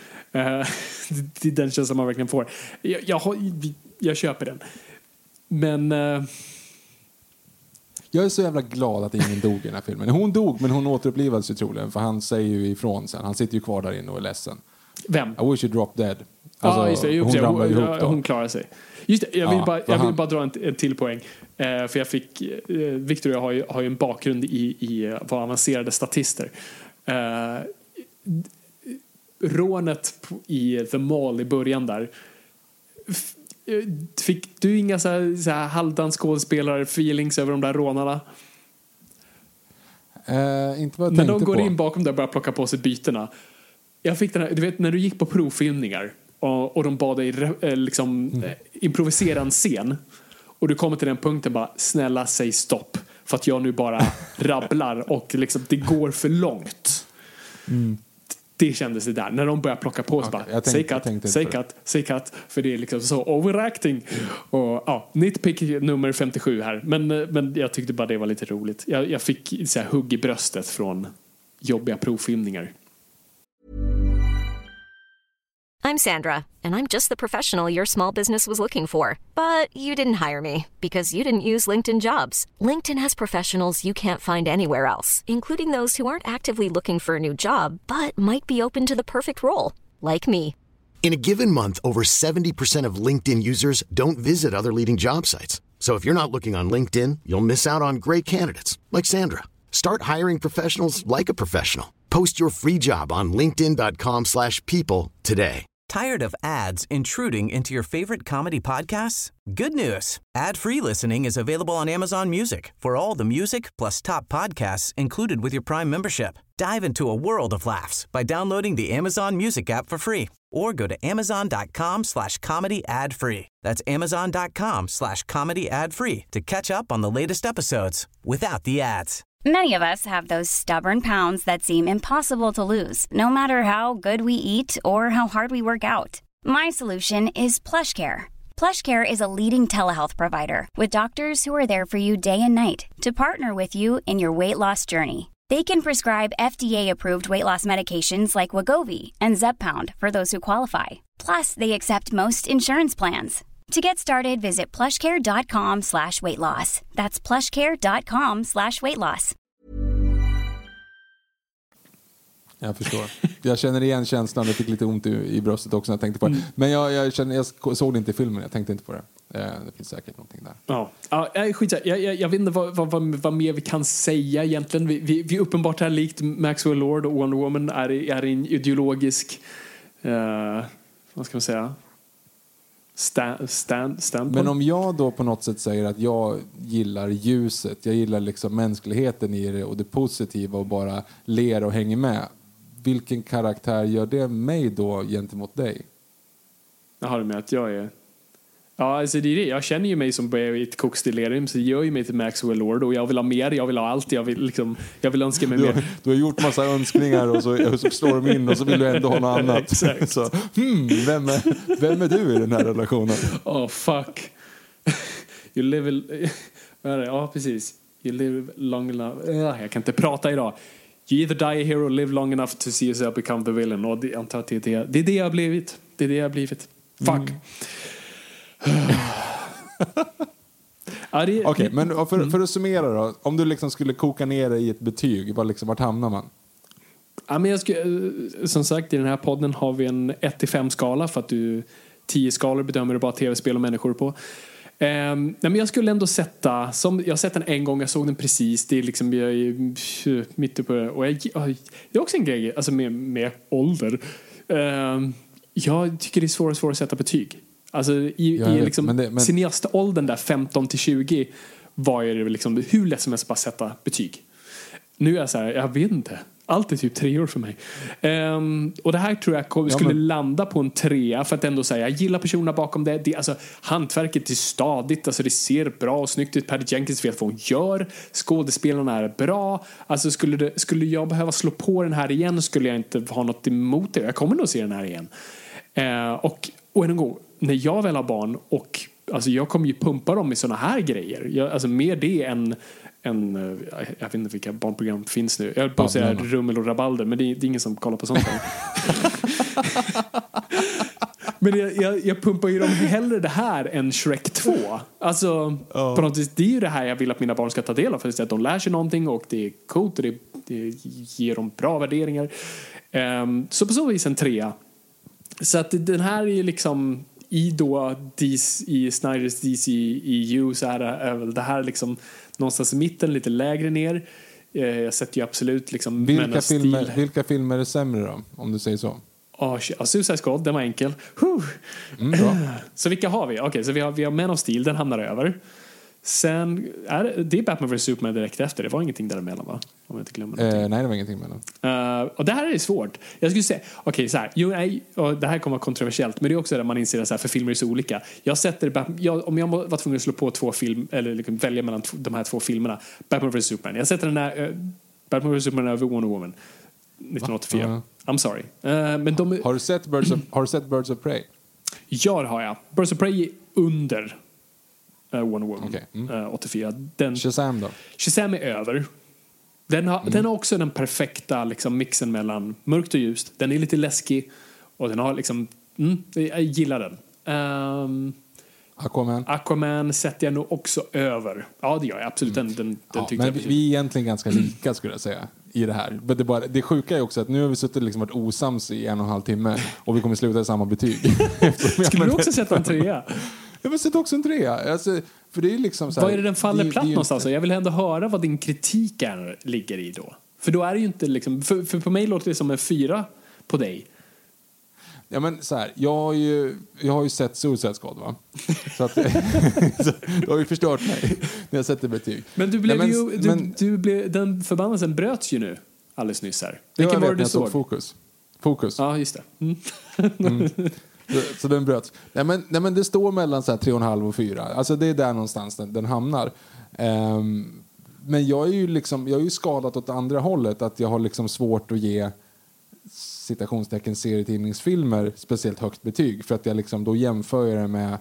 D: det är den känslan man verkligen får. Jag, jag, jag köper den. Men uh...
E: jag är så jävla glad att ingen dog i den här filmen. Hon dog, men hon återupplivades ju troligen, för han säger ju ifrån sen. Han sitter ju kvar där inne och är ledsen.
D: Vem?
E: I wish you drop dead.
D: Alltså, ja, just det.
E: Hon ramlar
D: hon,
E: ihop då.
D: Hon klarar sig. Just det, jag vill,
E: ja,
D: bara, jag vill
E: han...
D: bara dra en, en till poäng. Eh, för jag fick... Eh, Victor och jag har ju, har ju en bakgrund i, i vad avancerade statister. Eh, rånet i The Mall i början där... F- fick du inga så här, så här halvdans skådespelare feelings över de där rånarna?
E: Eh, inte vad jag
D: när
E: tänkte
D: de går
E: på.
D: in bakom där och börjar plocka på sig bytena. Jag fick den här, du vet när du gick på provfilmningar och, och de bad dig eh, liksom mm. eh, improvisera en scen och du kommer till den punkten bara snälla säg stopp för att jag nu bara rabblar och liksom det går för långt. Mm. Det kändes det där när de börjar plocka på sig okay, bara säg cut, säg cut, säg cut för det är liksom så overacting. Mm. Och ja, nitpick nummer femtiosju här men, men jag tyckte bara det var lite roligt. Jag, jag fick så här hugg i bröstet från jobbiga provfilmningar.
F: I'm Sandra, and I'm just the professional your small business was looking for. But you didn't hire me because you didn't use LinkedIn Jobs. LinkedIn has professionals you can't find anywhere else, including those who aren't actively looking for a new job, but might be open to the perfect role, like me.
G: In a given month, over seventy percent of LinkedIn users don't visit other leading job sites. So if you're not looking on LinkedIn, you'll miss out on great candidates, like Sandra. Start hiring professionals like a professional. Post your free job on linkedin dot com slash people today.
H: Tired of ads intruding into your favorite comedy podcasts? Good news. Ad-free listening is available on Amazon Music for all the music plus top podcasts included with your Prime membership. Dive into a world of laughs by downloading the Amazon Music app for free or go to amazon dot com slash comedy ad free. That's amazon dot com slash comedy ad free to catch up on the latest episodes without the ads.
I: Many of us have those stubborn pounds that seem impossible to lose, no matter how good we eat or how hard we work out. My solution is PlushCare. PlushCare is a leading telehealth provider with doctors who are there for you day and night to partner with you in your weight loss journey. They can prescribe F D A-approved weight loss medications like Wegovy and Zepbound for those who qualify. Plus, they accept most insurance plans. To get started, visit plushcare.com slash weight loss. That's plushcare.com slash weight loss.
E: Jag förstår. Jag känner igen känslan. Jag fick lite ont i, i bröstet också när jag tänkte på det. Mm. Men jag, jag, känner, jag såg det inte i filmen. Jag tänkte inte på det. Det finns säkert någonting där.
D: Ja, ja skit, jag, jag, jag vet inte vad, vad, vad, vad mer vi kan säga egentligen. Vi, vi, vi uppenbart här likt Maxwell Lord och Wonder Woman är, är en ideologisk uh, vad ska man säga stand, stand, standpoint.
E: Men om jag då på något sätt säger att jag gillar ljuset, jag gillar liksom mänskligheten i det och det positiva och bara ler och hänger med, vilken karaktär gör det mig då gentemot dig?
D: Jag har det med att jag är ja, alltså det är det. Jag känner ju mig som börjar i ett koksdelirium, så det gör ju mig till Maxwell Lord och jag vill ha mer, jag vill ha allt, jag vill, liksom, jag vill önska mig
E: du,
D: mer.
E: Du har gjort massa önskningar och så, och så slår de in och så vill du ändå ha något annat. Så, hmm, vem, är, vem är du i den här relationen?
D: Oh fuck. You live ja, precis. You live long enough. Jag kan inte prata idag. You either die a hero or live long enough to see yourself become the villain. Och det, jag antar att det är det, det är det jag har blivit. Det är det jag har blivit. Fuck. Mm.
E: Okej, okay, men för, för att summera då, om du liksom skulle koka ner det i ett betyg, var liksom, vart hamnar man?
D: Ja, men jag skulle, som sagt, i den här podden har vi en ett till fem skala för att du tio skalor bedömer du bara tv-spel och människor på. Um, nej, men jag skulle ändå sätta, som jag har sett den en gång, jag såg den precis, det är liksom jag är mitt uppe och jag, det är också en grej alltså med, med ålder. Um, jag tycker det är svårt, svårt att sätta betyg. Alltså i, ja, i liksom men det, men... cineaståldern där femton till tjugo var det liksom hur lätt som helst bara sätta betyg. Nu är jag så här, jag vet inte. Allt är typ tre år för mig. Um, och det här tror jag skulle ja, men... landa på en trea för att ändå säga, jag gillar personerna bakom det. det alltså, hantverket är stadigt, alltså det ser bra och snyggt ut. Patty Jenkins vet vad hon gör. Skådespelarna är bra. Alltså skulle, det, skulle jag behöva slå på den här igen skulle jag inte ha något emot det. Jag kommer nog se den här igen. Uh, och, och en gång, när jag väl har barn och alltså jag kommer ju pumpa dem i såna här grejer. Jag, alltså mer det än en, jag vet inte vilka barnprogram finns nu. Jag vill bara säga Rummel och Rabalder, men det är, det är ingen som kollar på sånt. Men jag, jag, jag pumpar ju dem hellre det här än Shrek två. Alltså, oh. på något vis, det är ju det här jag vill att mina barn ska ta del av. För att de lär sig någonting och det är coolt och det, det ger dem bra värderingar. Um, så på så vis en trea. så att den här är ju liksom i då D C, i Snyders D C E U så är det, är väl det här liksom någonstans i mitten, lite lägre ner. Jag sätter ju absolut liksom
E: vilka filmer, vilka filmer är sämre då, om du säger så?
D: Ja, oh, Suicide Squad, den var enkel.
E: Mm, bra.
D: Så vilka har vi? Okej, okay, så vi har, vi har Man of Steel, den hamnar över. Sen är det, det är Batman versus Superman direkt efter. Det var ingenting däremellan, va? Om jag inte glömmer
E: eh, nej, det var ingenting mellan.
D: Uh, och det här är svårt. Jag skulle säga, okej okay, så här, jo, nej, och det här kommer vara kontroversiellt, men det är också där man inser att så här, för filmer är så olika. Jag sätter, jag, om jag var tvungen att slå på två film, eller liksom välja mellan t- de här två filmerna, Batman versus Superman. Jag sätter den här, uh, Batman versus Superman över Wonder Woman nittonhundraåttiofyra. Uh-huh. I'm sorry. Uh, men de,
E: har, du sett Birds of, har du sett Birds of Prey?
D: Ja, det har jag. Birds of Prey är under uh, Wonder Woman
E: okay. mm.
D: uh, åttiofyra. Den,
E: Shazam då?
D: Shazam är över. Den har, mm. den har också den perfekta liksom, mixen mellan mörkt och ljust. Den är lite läskig. Och den har liksom... Mm, jag gillar den. Um,
E: Aquaman?
D: Aquaman sätter jag nog också över. Ja, det gör jag absolut. Den, den,
E: ja,
D: den
E: men
D: jag
E: vi, vi är egentligen ganska lika, skulle jag säga, i det här. Men det, bara, det sjuka är också att nu har vi suttit liksom varit osams i en och en halv timme och vi kommer sluta i samma betyg.
D: Skulle du också sätta en trea?
E: Jag vill sätta också en trea. Alltså, för det är liksom så här,
D: vad är det den faller
E: det,
D: platt
E: det
D: någonstans?
E: inte...
D: Jag vill ändå höra vad din kritik är, ligger i då. För då är det ju inte liksom... För, för på mig låter det som en fyra på dig.
E: Ja, men så här, jag har ju, jag har ju sett Suicide Squad, va? Så att, så, du har ju förstört mig när jag sätter betyg.
D: Men du blev
E: Nej, men,
D: ju... Du,
E: men,
D: du blev, den förbannelsen bröts ju nu alldeles nyss här.
E: Vilken var det du såg? Fokus. Fokus.
D: Ja, just det. Mm.
E: mm. Så, så den bröts. Nej, men, nej, men det står mellan så här tre och en halv och fyra. Alltså det är där någonstans den, den hamnar. Um, men jag är ju liksom, jag är ju skadat åt andra hållet, att jag har liksom svårt att ge citationstecken serietidningsfilmer speciellt högt betyg, för att jag liksom då jämför jag det med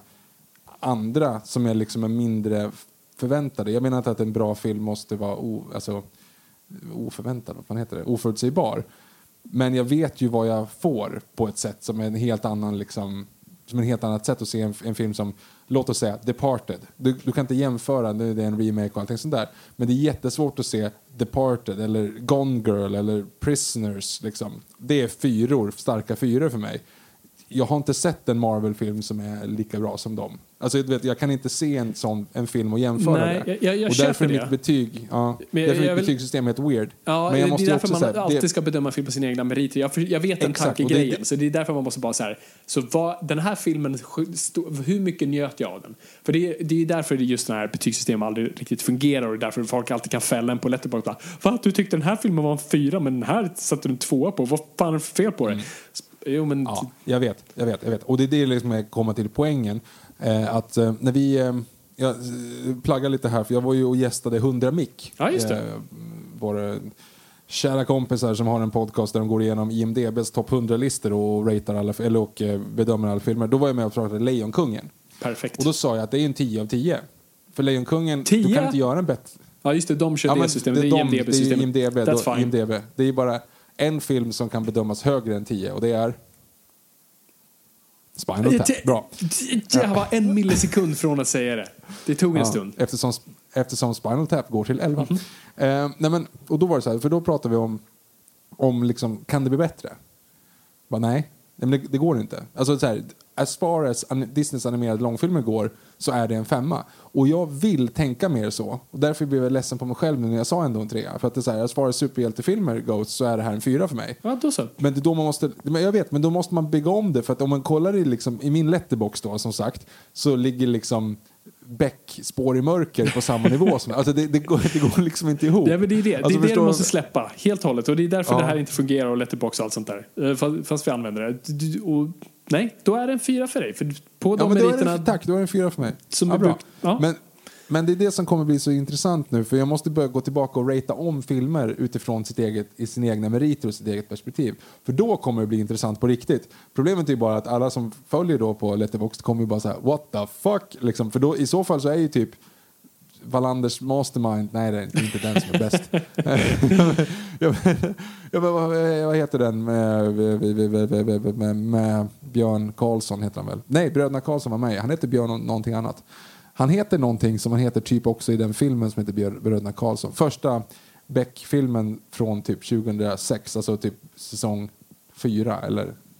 E: andra som jag liksom är mindre förväntade. Jag menar inte att en bra film måste vara o, alltså, oförväntad, vad fan heter det? Oförutsägbar. Men jag vet ju vad jag får på ett sätt som är en helt annan liksom, som en helt annat sätt att se en, en film som, låt oss säga, Departed. Du, du kan inte jämföra, nu är det en remake och allting sånt där. Men det är jättesvårt att se Departed eller Gone Girl eller Prisoners. Liksom. Det är fyror, starka fyror för mig. Jag har inte sett en Marvel-film som är lika bra som dem. Alltså, vet, jag kan inte se en sån en film och jämföra
D: Nej,
E: det.
D: Jag, jag
E: och därför är
D: det.
E: mitt betyg, ja,
D: men
E: därför är mitt
D: vill...
E: betygssystem helt weird.
D: Ja,
E: men jag måste
D: det är därför
E: också
D: man
E: säga,
D: alltid
E: det...
D: ska bedöma film på sina egna meriter. Jag, jag vet den tankegrejen, det... så det är därför man måste bara så här. Så vad, den här filmen, hur mycket njöt jag av den? För det, det är därför det just den här betygssystem aldrig riktigt fungerar, och därför folk alltid kan fälla en på Letterboxd. För att du tyckte den här filmen var en fyra, men den här satte du en tvåa på. Vad fan är det för fel på det? Mm. Jo, men...
E: Ja, jag vet, jag vet, jag vet. Och det är det liksom jag kommer till poängen. Eh, att eh, när vi... Eh, jag plaggar lite här, för jag var ju och gästade hundra mick.
D: Ja, just det.
E: Eh, våra kära kompisar som har en podcast där de går igenom I M D B:s topp hundra-listor och ratear alla, eller och eh, bedömer alla filmer. Då var jag med och pratade Lejonkungen.
D: Perfekt.
E: Och då sa jag att det är en tio av tio. För Lejonkungen,
D: tio?
E: du kan inte göra en bättre...
D: Ja, just det, de kör ja, det systemet. Det är I M D B-systemet.
E: Det är I M D B.
D: That's
E: då,
D: fine.
E: I M D B. Det är bara en film som kan bedömas högre än tio, och det är Spinal Tap. Bra.
D: Jag var en millisekund från att säga det. Det tog en ja, stund.
E: Eftersom, eftersom Spinal Tap går till elva. Mm-hmm. Eh, nej men, och då var det så här, för då pratade vi om, om liksom, kan det bli bättre? Bara, nej, nej men det, det går inte. Alltså så här, as far as Disneys animerade långfilmer går, så är det en femma. Och jag vill tänka mer så. Och därför blev jag ledsen på mig själv när jag sa ändå en trea. För att det är så här, as far as superhjältefilmer goes, så är det här en fyra för mig.
D: Ja, då så.
E: Men det då man måste, jag vet, men då måste man bygga om det. För att om man kollar i, liksom, i min letterbox då, som sagt, så ligger liksom Beck spår i mörker på samma nivå som, alltså det, det, går, det går liksom inte ihop.
D: Ja, men det är det,
E: alltså,
D: det, är det du måste
E: du?
D: släppa helt och hållet, och det är därför
E: ja.
D: det här inte fungerar, och letterbox och allt sånt där, fast, fast vi använder det. Och, nej, då är det en fyra för dig, för på de
E: ja, men
D: meriterna...
E: Då är det, tack, då är det en fyra för mig.
D: Som
E: ja,
D: är
E: bra.
D: Ja.
E: Men, men det är det som kommer bli så intressant nu, för jag måste börja gå tillbaka och ratea om filmer utifrån sitt eget, i sin egna meriter och sitt eget perspektiv. För då kommer det bli intressant på riktigt. Problemet är ju bara att alla som följer då på Letterboxd kommer ju bara säga what the fuck, liksom. För då, i så fall så är ju typ Wallanders Mastermind, nej det är inte den som är bäst. jag, jag, vad, vad heter den med, med, med, med Björn Karlsson heter han väl? Nej, Bröderna Karlsson var med. Han heter Björn någonting annat. Han heter någonting som han heter typ också i den filmen som heter Bröderna Karlsson. Första Beck-filmen från typ tjugohundrasex, alltså typ säsong fyra eller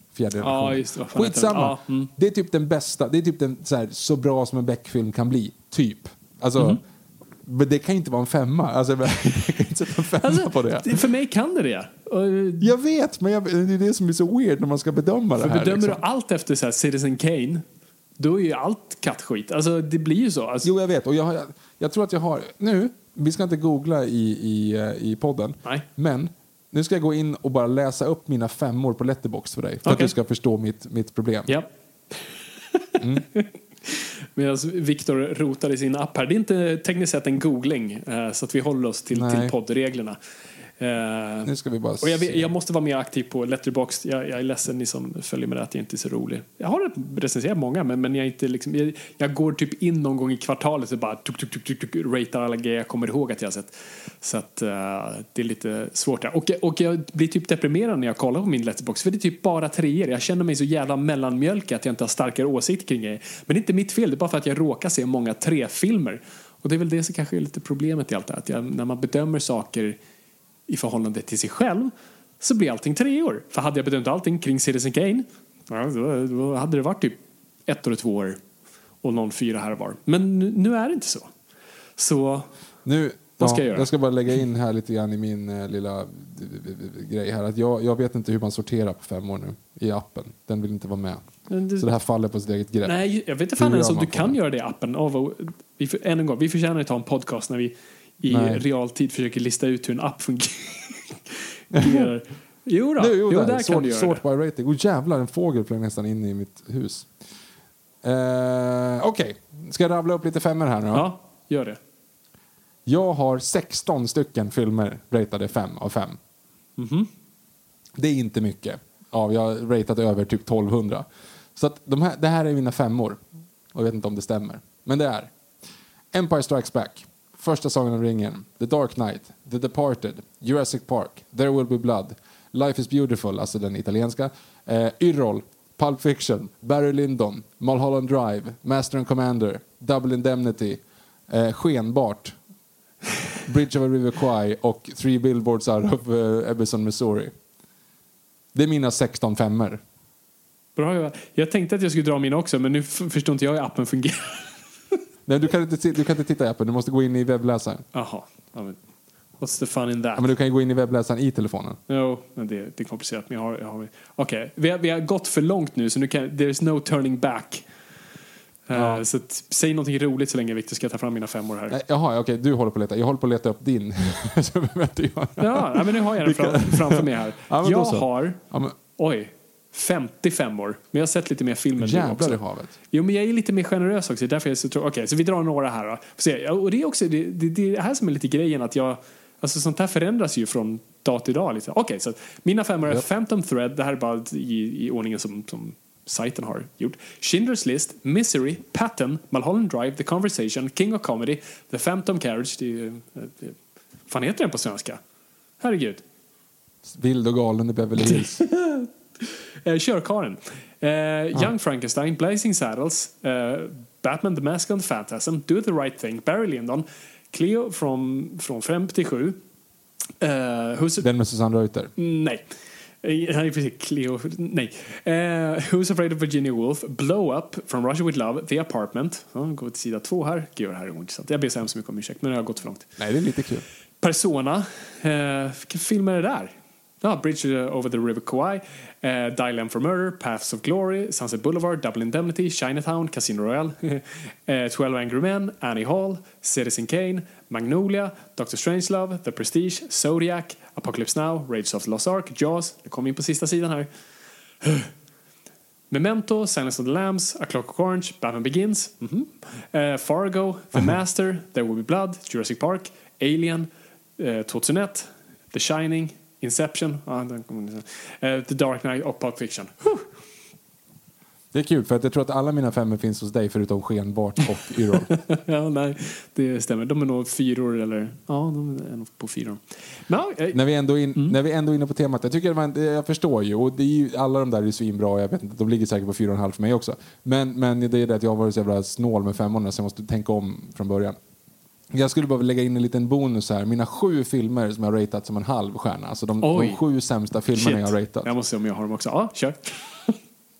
E: fjärde generationen.
D: Ja, just det. Vad fan heter
E: Skitsamma.
D: den? Ja, mm.
E: Det är typ den bästa. Det är typ den så, här, så bra som en Beck-film kan bli. Typ. Alltså,
D: Mhm.
E: men det kan inte vara en femma. Alltså, jag kan inte sätta en femma
D: Alltså,
E: på det.
D: det- för mig kan det det. Och,
E: Jag vet, men jag, det är det som är så weird när man ska bedöma
D: för
E: det här.
D: bedömer
E: liksom.
D: du allt efter så här Citizen Kane, då är ju allt kattskit. Alltså, det blir ju så. Alltså,
E: Jo, jag vet. Och jag, har, jag, jag tror att jag har... Nu, vi ska inte googla i, i, i podden.
D: Nej.
E: Men nu ska jag gå in och bara läsa upp mina femmor på Letterboxd för dig. För att
D: Okej.
E: du ska förstå mitt, mitt problem.
D: Ja.
E: Mm.
D: Medan Viktor rotar i sin app här. Det är inte tekniskt sett en googling, eh, så att vi håller oss till,
E: Nej.
D: till poddreglerna. Eh,
E: Nu ska vi bara
D: och jag, vet-
E: se.
D: jag måste vara mer aktiv på Letterboxd. Jag, jag är ledsen, ni som följer med det, att jag inte är så rolig. Jag har recenserat många, men, men jag, är inte liksom, jag, jag går typ in någon gång i kvartalet och bara tuk, tuk, tuk, tuk, tuk, ratear alla grejer jag kommer ihåg att jag har sett. Så att, uh, det är lite svårt där. Och, och jag blir typ deprimerad när jag kollar på min Letterboxd, för det är typ bara treor. Jag känner mig så jävla mellanmjölk att jag inte har starkare åsikter kring det. Men det är inte mitt fel, det är bara för att jag råkar se många tre-filmer. Och det är väl det som kanske är lite problemet i allt det här. Att jag, när man bedömer saker i förhållande till sig själv, så blir allting treor. För hade jag bedömt allting kring Citizen Kane, ja, då, då hade det varit typ ett eller två år och någon fyra här var. Men nu, nu är det inte så. Så
E: Nu,
D: vad ska
E: ja,
D: jag göra?
E: jag ska bara lägga in här lite grann i min eh, lilla eh, grej här. Att jag, jag vet inte hur man sorterar på fem år nu i appen. Den vill inte vara med.
D: Men det-
E: Så det här faller på sitt eget grepp.
D: Nej, jag vet inte fan
E: Hur
D: ens
E: gör
D: om
E: man
D: du
E: på
D: kan
E: det?
D: göra det i appen. Oh, vad- vi, för- än en gång, vi förtjänar att ta en podcast när vi i
E: Nej.
D: realtid försöker lista ut hur en app fungerar. Jo då,
E: Nu, jo,
D: jo,
E: där,
D: där kan
E: sort,
D: du göra
E: sort
D: det.
E: by rating. Och jävlar, en fågel flög nästan in i mitt hus. Eh, Okej, ska jag rabbla upp lite femmer här nu då?
D: Ja, gör det.
E: Jag har sexton stycken filmer ratade fem av fem.
D: Mhm.
E: Det är inte mycket. Ja, jag har ratat över typ tolvhundra. Så att de här, det här är mina femmor. Och jag vet inte om det stämmer. Men det är Empire Strikes Back, Första Sagan om ringen, The Dark Knight, The Departed, Jurassic Park, There Will Be Blood, Life is Beautiful, alltså den italienska, eh, Yrrol, Pulp Fiction, Barry Lyndon, Mulholland Drive, Master and Commander, Double Indemnity, eh, Skenbart, Bridge of a River Kwai och Three Billboards Out of uh, Ebbison, Missouri. Det är mina sexton femmer.
D: Bra, jag, jag tänkte att jag skulle dra mina också, men nu f- förstår inte jag hur appen fungerar.
E: Nej, du kan, inte, du kan inte titta i appen, du måste gå in i webbläsaren.
D: Jaha. Ja, men what's the fun in that?
E: Ja, men du kan ju gå in i webbläsaren i telefonen.
D: Jo, men det, det är komplicerat. Men jag har, jag har, okej, vi, har, vi har gått för långt nu, så nu kan, there's no turning back. Eh,
E: Ja.
D: så att, säg någonting roligt så länge Victor ska ta fram mina femmor här.
E: Nej, jaha, okej, du håller på att leta. Jag håller på att leta upp din. Så behöver jag inte göra.
D: Ja, ja, men nu har jag den fram, framför mig här.
E: Ja, men då
D: jag
E: så.
D: har,
E: Ja, men,
D: oj, femtiofem år. Men jag har sett lite mer filmer nu
E: jävlar
D: också.
E: i havet.
D: Jo, men jag är lite mer generös också. Därför jag så tror, okej, så vi drar några här då. Får se. Ja, och det är också det, det, det är det här som är lite grejen, att jag, alltså sånt här förändras ju från dag till dag. Liksom. Okej, så att mina femmor är
E: Japp.
D: Phantom Thread. Det här är bara i, i ordningen som, som sajten har gjort. Schindler's List, Misery, Patton, Mulholland Drive, The Conversation, King of Comedy, The Phantom Carriage. Det är ju, det, fan heter den på svenska? Herregud.
E: Vild och galen i Beverly Hills.
D: Eh, Körkaren. Eh, Young Frankenstein, Blazing Saddles, eh, Batman the Mask and the Phantasm, Do the Right Thing, Barry Lyndon, Cleo från, från femtiosju. Eh, Who's,
E: Den med Susanne Reuter.
D: nej. Eh, Han är precis Cleo. Nej. Eh, Who's Afraid of Virginia Woolf, Blow Up, From Russia With Love, The Apartment. Ja, går till sida två här. Gud, det här är ointressant. Jag ber så hemskt mycket om ursäkt, men jag har gått för långt.
E: Nej, det är lite kul.
D: Persona. Eh, vilken film är det där? Ja, Bridge over the River Kwai, eh, Dial M for Murder, Paths of Glory, Sunset Boulevard, Double Indemnity, Chinatown, Casino Royale, eh, twelve Angry Men, Annie Hall, Citizen Kane, Magnolia, Doctor Strangelove, The Prestige, Zodiac, Apocalypse Now, Raiders of the Lost Ark, Jaws. Det kom in på sista sidan här. Memento, Silence of the Lambs, A Clockwork Orange, Batman Begins, mhm. eh, Fargo, The Master, There Will Be Blood, Jurassic Park, Alien, eh, tjugohundraett, The Shining, Inception, ja, den kommer, eh, The Dark Knight och Pulp Fiction. Huh.
E: Det är kul, för att jag tror att alla mina femmer finns hos dig förutom Skenbart och Yrrol.
D: Ja, nej, det stämmer. De är nog fyror eller, ja, de är nog på fyror. Men, ja, eh,
E: när, vi ändå in,
D: Mm.
E: när vi ändå är inne på temat, jag tycker man, jag förstår ju, och det är ju, alla de där är svinbra, jag vet inte, de ligger säkert på fyra och en halv för mig också. Men, men det är det att jag har varit så jävla snål med femmorna, så jag måste tänka om från början. Jag skulle bara lägga in en liten bonus här. Mina sju filmer som jag har ratat som en halv stjärna. Alltså de, de
D: Oj.
E: sju sämsta filmerna
D: shit.
E: jag har ratat.
D: Jag måste se om jag har dem också. Ja, kör.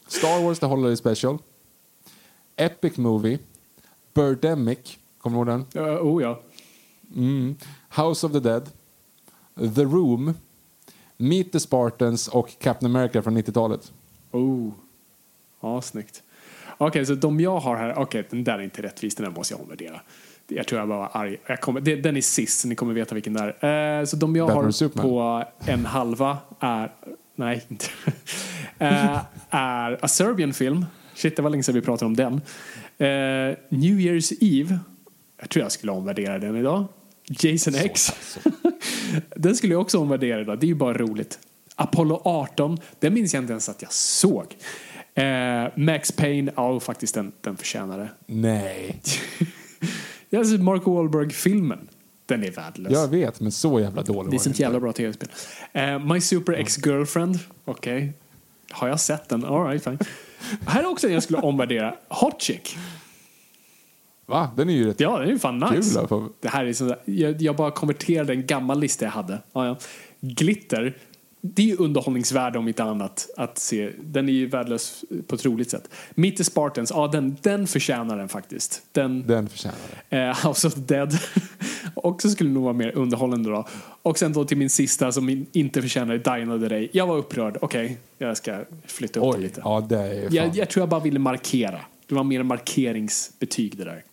E: Star Wars The Holiday Special, Epic Movie, Birdemic, kommer du ihåg den?
D: Uh, oh ja.
E: Mm. House of the Dead, The Room, Meet the Spartans och Captain America från nittiotalet.
D: Oh, ja, snyggt. Okej, okay, så de jag har här, okej, okay, den där är inte rättvis, den där måste jag omvärdera. Jag tror jag bara var arg. Jag kommer, det, den är sist, så ni kommer veta vilken det är. Uh, så de jag
E: Batman
D: har
E: Superman.
D: på en halva är, nej, inte. uh, är A Serbian film. Shit, det var länge sedan vi pratade om den. Uh, New Year's Eve. Jag tror jag skulle omvärdera den idag. Jason X. Den skulle jag också omvärdera idag. Det är ju bara roligt. Apollo arton. Den minns jag inte ens att jag såg. Uh, Max Payne. Ja, oh, faktiskt den, den förtjänar det.
E: Nej.
D: Jag har sett Mark Wahlberg-filmen. Den är värdelös.
E: Jag vet, men så jävla dålig.
D: Det är sånt jävla bra tv-spel. Uh, My Super Ex-Girlfriend. Okej. Okay. Har jag sett den? All right, fine. Här är också en jag skulle omvärdera. Hot Chick.
E: Va? Den är ju rätt.
D: Ja, den är ju fan nice.
E: Kul,
D: det här är sådär, jag, jag bara konverterade en gammal lista jag hade. Ja, ja. Glitter. Det är ju underhållningsvärde om inte annat att se. Den är ju värdelös på ett roligt sätt. Meet the Spartans. Ja, den, den förtjänar den faktiskt. Den,
E: den förtjänar det.
D: Uh, House of the Dead. Också skulle nog vara mer underhållande då. Och sen då till min sista som inte förtjänar Die Another Day. Jag var upprörd. Okej, okay, jag ska flytta upp
E: Oj,
D: det lite.
E: Ja, det är fan.
D: jag, jag tror jag bara ville markera. Det var mer markeringsbetyg det där.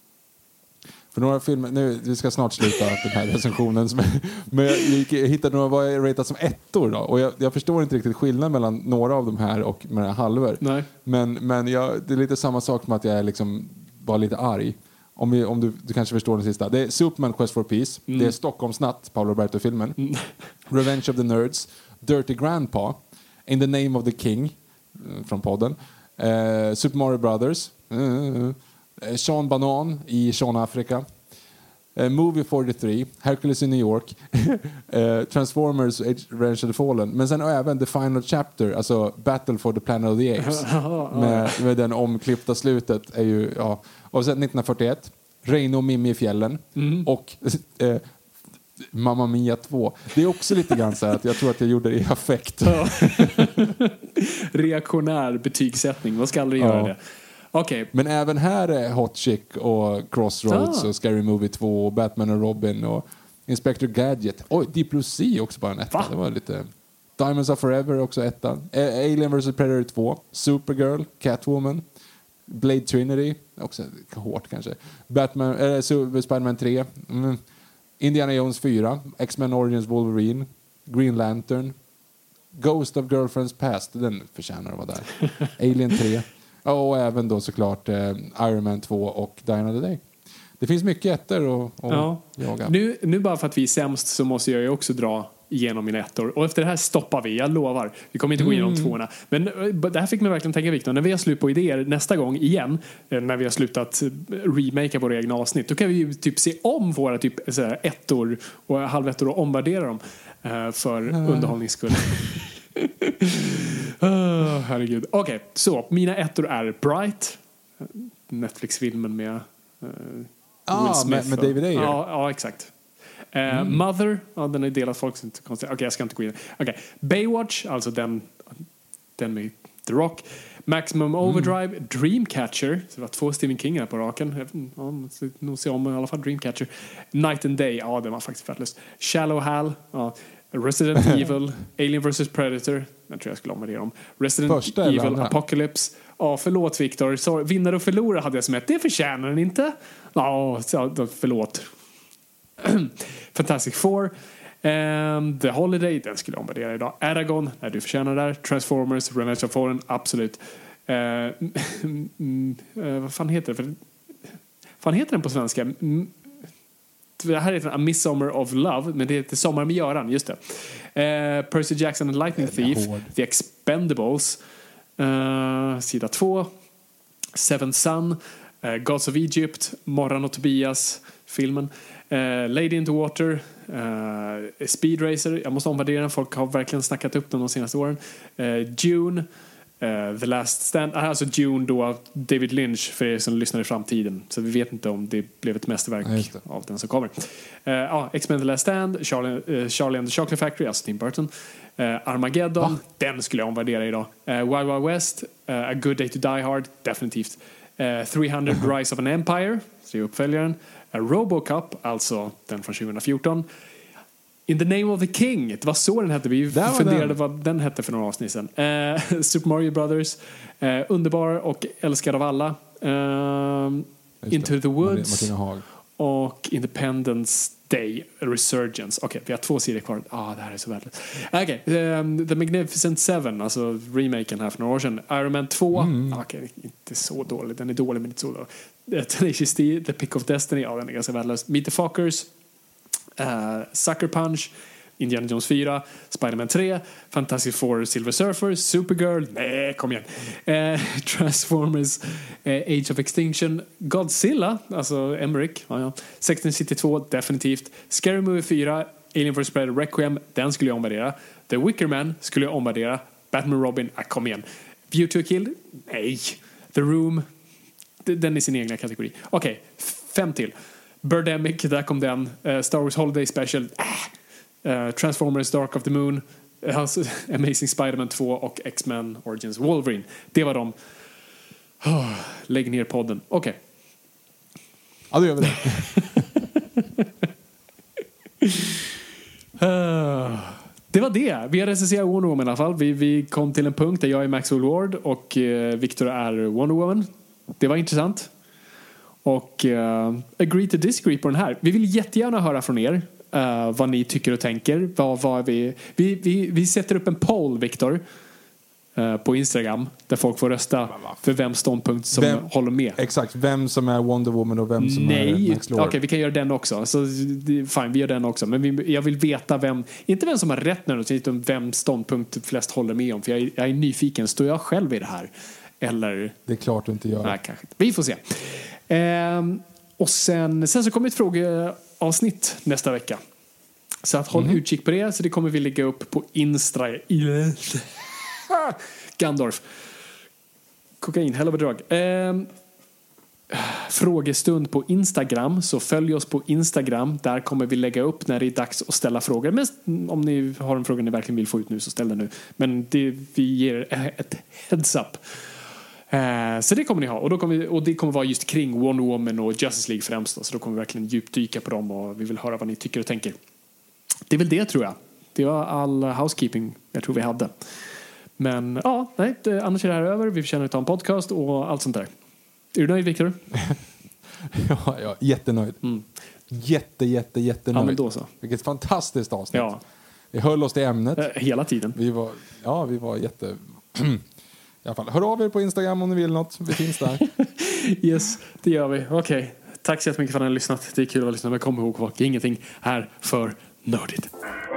E: För några filmer, nu vi ska snart sluta den här recensionen, men jag, gick, jag hittade några vad jag ratat som ettor då, och jag, jag förstår inte riktigt skillnaden mellan några av de här och med halvor. Nej. Men, men jag, det är lite samma sak med att jag är liksom bara lite arg. Om, vi, om du, du kanske förstår den sista. Det är Superman Quest for Peace, mm. det är Stockholmsnatt, Paolo Roberto-filmen, mm. Revenge of the Nerds, Dirty Grandpa, In the Name of the King från podden, uh, Super Mario Brothers, uh, Sean Banan i Sean Africa, uh, Movie fyrtiotre, Hercules in New York, uh, Transformers, Revenge of the Fallen, men sen även The Final Chapter, alltså Battle for the Planet of the Apes med, med den omklippta slutet är ju, ja. Och sen nittonhundrafyrtioett Reino och Mimmi i fjällen, mm. och uh, Mamma Mia två. Det är också lite grann så här att jag tror att jag gjorde det i affekt. Ja.
D: Reaktionär betygssättning, vad ska aldrig göra
E: ja.
D: det. Okay.
E: Men även här är Hot Chick och Crossroads ah. och Scary Movie två och Batman och Robin och Inspector Gadget. Oj, Deep Blue Sea också bara en etta. Va? Det var lite... Diamonds Are Forever också ettan. Alien versus. Predator två. Supergirl, Catwoman, Blade Trinity, också hårt kanske. Batman, äh, Spider-Man tre. Mm. Indiana Jones fyra. X-Men Origins Wolverine. Green Lantern. Ghost of Girlfriend's Past. Den förtjänar att vara där. Alien tre. Och även då såklart eh, Iron Man två och Die Another Day. Det finns mycket ettor och, och
D: ja. jaga. Nu, nu bara för att vi är sämst så måste jag ju också dra igenom mina ettor. Och efter det här stoppar vi, jag lovar. Vi kommer inte gå igenom mm. tvåorna. Men det här fick mig verkligen tänka, Victor. När vi har slut på idéer nästa gång igen, när vi har slutat remakea våra egna avsnitt, då kan vi ju typ se om våra typ så här, ettor och halvettor och omvärdera dem uh, för mm. underhållningsskull. Oh, herregud. Okej, okay, så mina ettor är Bright, Netflix-filmen med uh,
E: ah,
D: Will Smith
E: med, med David Ayer.
D: Ja, ja, exakt. Uh, mm. Mother, ja, den är delad folk som inte konstigt. Okej, okay, jag ska inte gå in. Okej, okay. Baywatch, alltså den den med The Rock. Maximum Overdrive, mm. Dreamcatcher, så det var två Stephen King här på raken. Ja, måste nog se om i alla fall Dreamcatcher. Night and Day, ja, den var faktiskt värdelös. Shallow Hal, ja. Resident Evil, Alien versus. Predator. Jag tror jag skulle omvärdera dem. Resident Första Evil, eller Apocalypse. Ja, förlåt Victor. Så, vinnare och förlorare hade jag som ett. Det förtjänar den inte. Ja, förlåt. Fantastic Four. Um, The Holiday, den skulle jag omvärdera idag. Aragon, nej, du förtjänar där. Transformers, Revenge of Fallen, absolut. Uh, uh, vad fan heter det? För, fan heter den på svenska? Mm. Det här heter A Midsummer of Love, men det heter Sommar med Göran, just det. Uh, Percy Jackson and Lightning Thief, The Expendables, uh, sida två, Seven Sun, uh, Gods of Egypt, Morran och Tobias, filmen, uh, Lady in the Water, uh, Speed Racer, jag måste omvärdera den, folk har verkligen snackat upp den de senaste åren, uh, Dune, Uh, The Last Stand, alltså Dune då, David Lynch för er som lyssnar i framtiden. Så vi vet inte om det blev ett mästerverk ja, av den som kommer. Uh, ja, X-Men The Last Stand, Charlie, uh, Charlie and the Chocolate Factory, alltså Tim Burton. Uh, Armageddon, Va? Den skulle jag omvärdera idag. Uh, Wild Wild West, uh, A Good Day to Die Hard, definitivt. Uh, trehundra Rise of an Empire, så är uppföljaren. Uh, Robocop, alltså den från tjugo fjorton. In the Name of the King, det var så den hette. Vi funderade den. vad den hette för några avsnitt sedan. Uh, Super Mario Brothers, uh, underbar och älskad av alla. Uh, Into the Woods och Independence Day Resurgence. Okej, okay, vi har två sidor kvar. Ah, det här är så värdelöst. Okej, okay, um, The Magnificent Seven, alltså remaken här för några år sedan. Iron Man två, mm. okej, okay, inte så dålig. Den är dålig men inte så dålig. Tenacious D, The Pick of Destiny, ja, den är ganska värdelös. Meet the Fockers, Uh, Sucker Punch, Indiana Jones fyra, Spider-Man tre, Fantastic Four, Silver Surfer, Supergirl, nej kom igen, uh, Transformers, uh, Age of Extinction, Godzilla, alltså Emmerich, ja, ja. sexton sextiotvå, definitivt, Scary Movie fyra, Alien versus. Predator Requiem, den skulle jag omvärdera. The Wicker Man skulle jag omvärdera. Batman Robin, ah, kom igen. View to a Kill, nej. The Room, den är sin egna kategori. Okej, okay, fem till. Birdemic, där kom den. Uh, Star Wars Holiday Special. Uh, uh, Transformers Dark of the Moon. Uh, Amazing Spider-Man två och X-Men Origins Wolverine. Det var de. Oh, lägg ner podden. Okej. Okay.
E: Ja, då gör vi det.
D: uh, det var det. Vi har recenserat Wonder Woman i alla fall. Vi, vi kom till en punkt där jag är Maxwell Lord och uh, Victor är Wonder Woman. Det var intressant. Och uh, agree to disagree på den här. Vi vill jättegärna höra från er uh, vad ni tycker och tänker. Vad, vad vi, vi, vi, vi sätter upp en poll, Victor, uh, på Instagram där folk får rösta för vem ståndpunkt som vem, håller med.
E: Exakt, vem som är Wonder Woman och vem som
D: Nej,
E: är Max Lord.
D: Okej, okay, vi kan göra den också. Så fine, vi gör den också. Men vi, jag vill veta vem, inte vem som har rätt nu, utan vem ståndpunkt flest håller med om. För jag är, jag är nyfiken, står jag själv i det här? Eller?
E: Det är klart du inte gör.
D: Nej, kanske inte. Vi får se. Um, och sen, sen så kommer ett frågeavsnitt nästa vecka. Så att håll mm. utkik på det. Så det kommer vi lägga upp på Instra. Gandorf. Kokain, hell of a drug. Um, frågestund på Instagram. Så följ oss på Instagram. Där kommer vi lägga upp när det är dags att ställa frågor. Men om ni har en fråga ni verkligen vill få ut nu, så ställ den nu. Men det, vi ger ett heads up. Uh, så det kommer ni ha. Och, då kommer vi, och det kommer vara just kring Wonder Woman och Justice League främst. Då. Så då kommer vi verkligen djupdyka på dem. Och vi vill höra vad ni tycker och tänker. Det är väl det, tror jag. Det var all housekeeping jag tror vi hade. Men ja, nej, det, annars är det här över. Vi förtjänar att ta en podcast och allt sånt där. Är du nöjd, Victor?
E: ja, ja, jättenöjd. Mm. Jätte, jätte, jättenöjd.
D: Ja, men då så.
E: Vilket fantastiskt avsnitt.
D: Ja.
E: Vi höll oss till ämnet.
D: Äh, hela tiden.
E: Vi var, ja, vi var jätte... I alla fall. Hör av er på Instagram om ni vill något. Vi finns där.
D: Yes, det gör vi. Okej. Okay. Tack så jättemycket för att ni har lyssnat. Det är kul att lyssna. Men kom ihåg, folk, ingenting här för nördigt.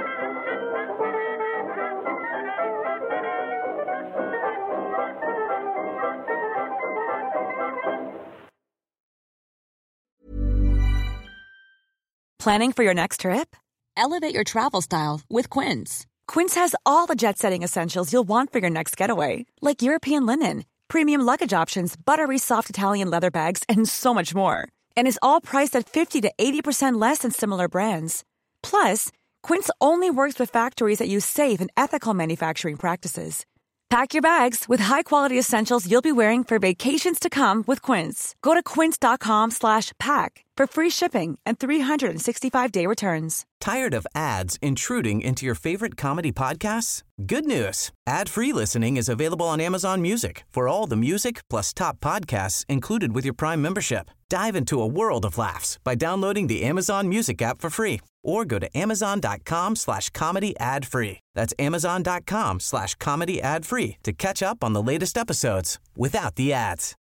J: Planning for your next trip? Elevate your travel style with Quince. Quince has all the jet-setting essentials you'll want for your next getaway, like European linen, premium luggage options, buttery soft Italian leather bags, and so much more. And is all priced at fifty to eighty percent less than similar brands. Plus, Quince only works with factories that use safe and ethical manufacturing practices. Pack your bags with high-quality essentials you'll be wearing for vacations to come with Quince. Go to quince.com slash pack for free shipping and three sixty-five day returns.
H: Tired of ads intruding into your favorite comedy podcasts? Good news. Ad-free listening is available on Amazon Music for all the music plus top podcasts included with your Prime membership. Dive into a world of laughs by downloading the Amazon Music app for free or go to amazon.com slash comedy ad free. That's amazon.com slash comedy ad free to catch up on the latest episodes without the ads.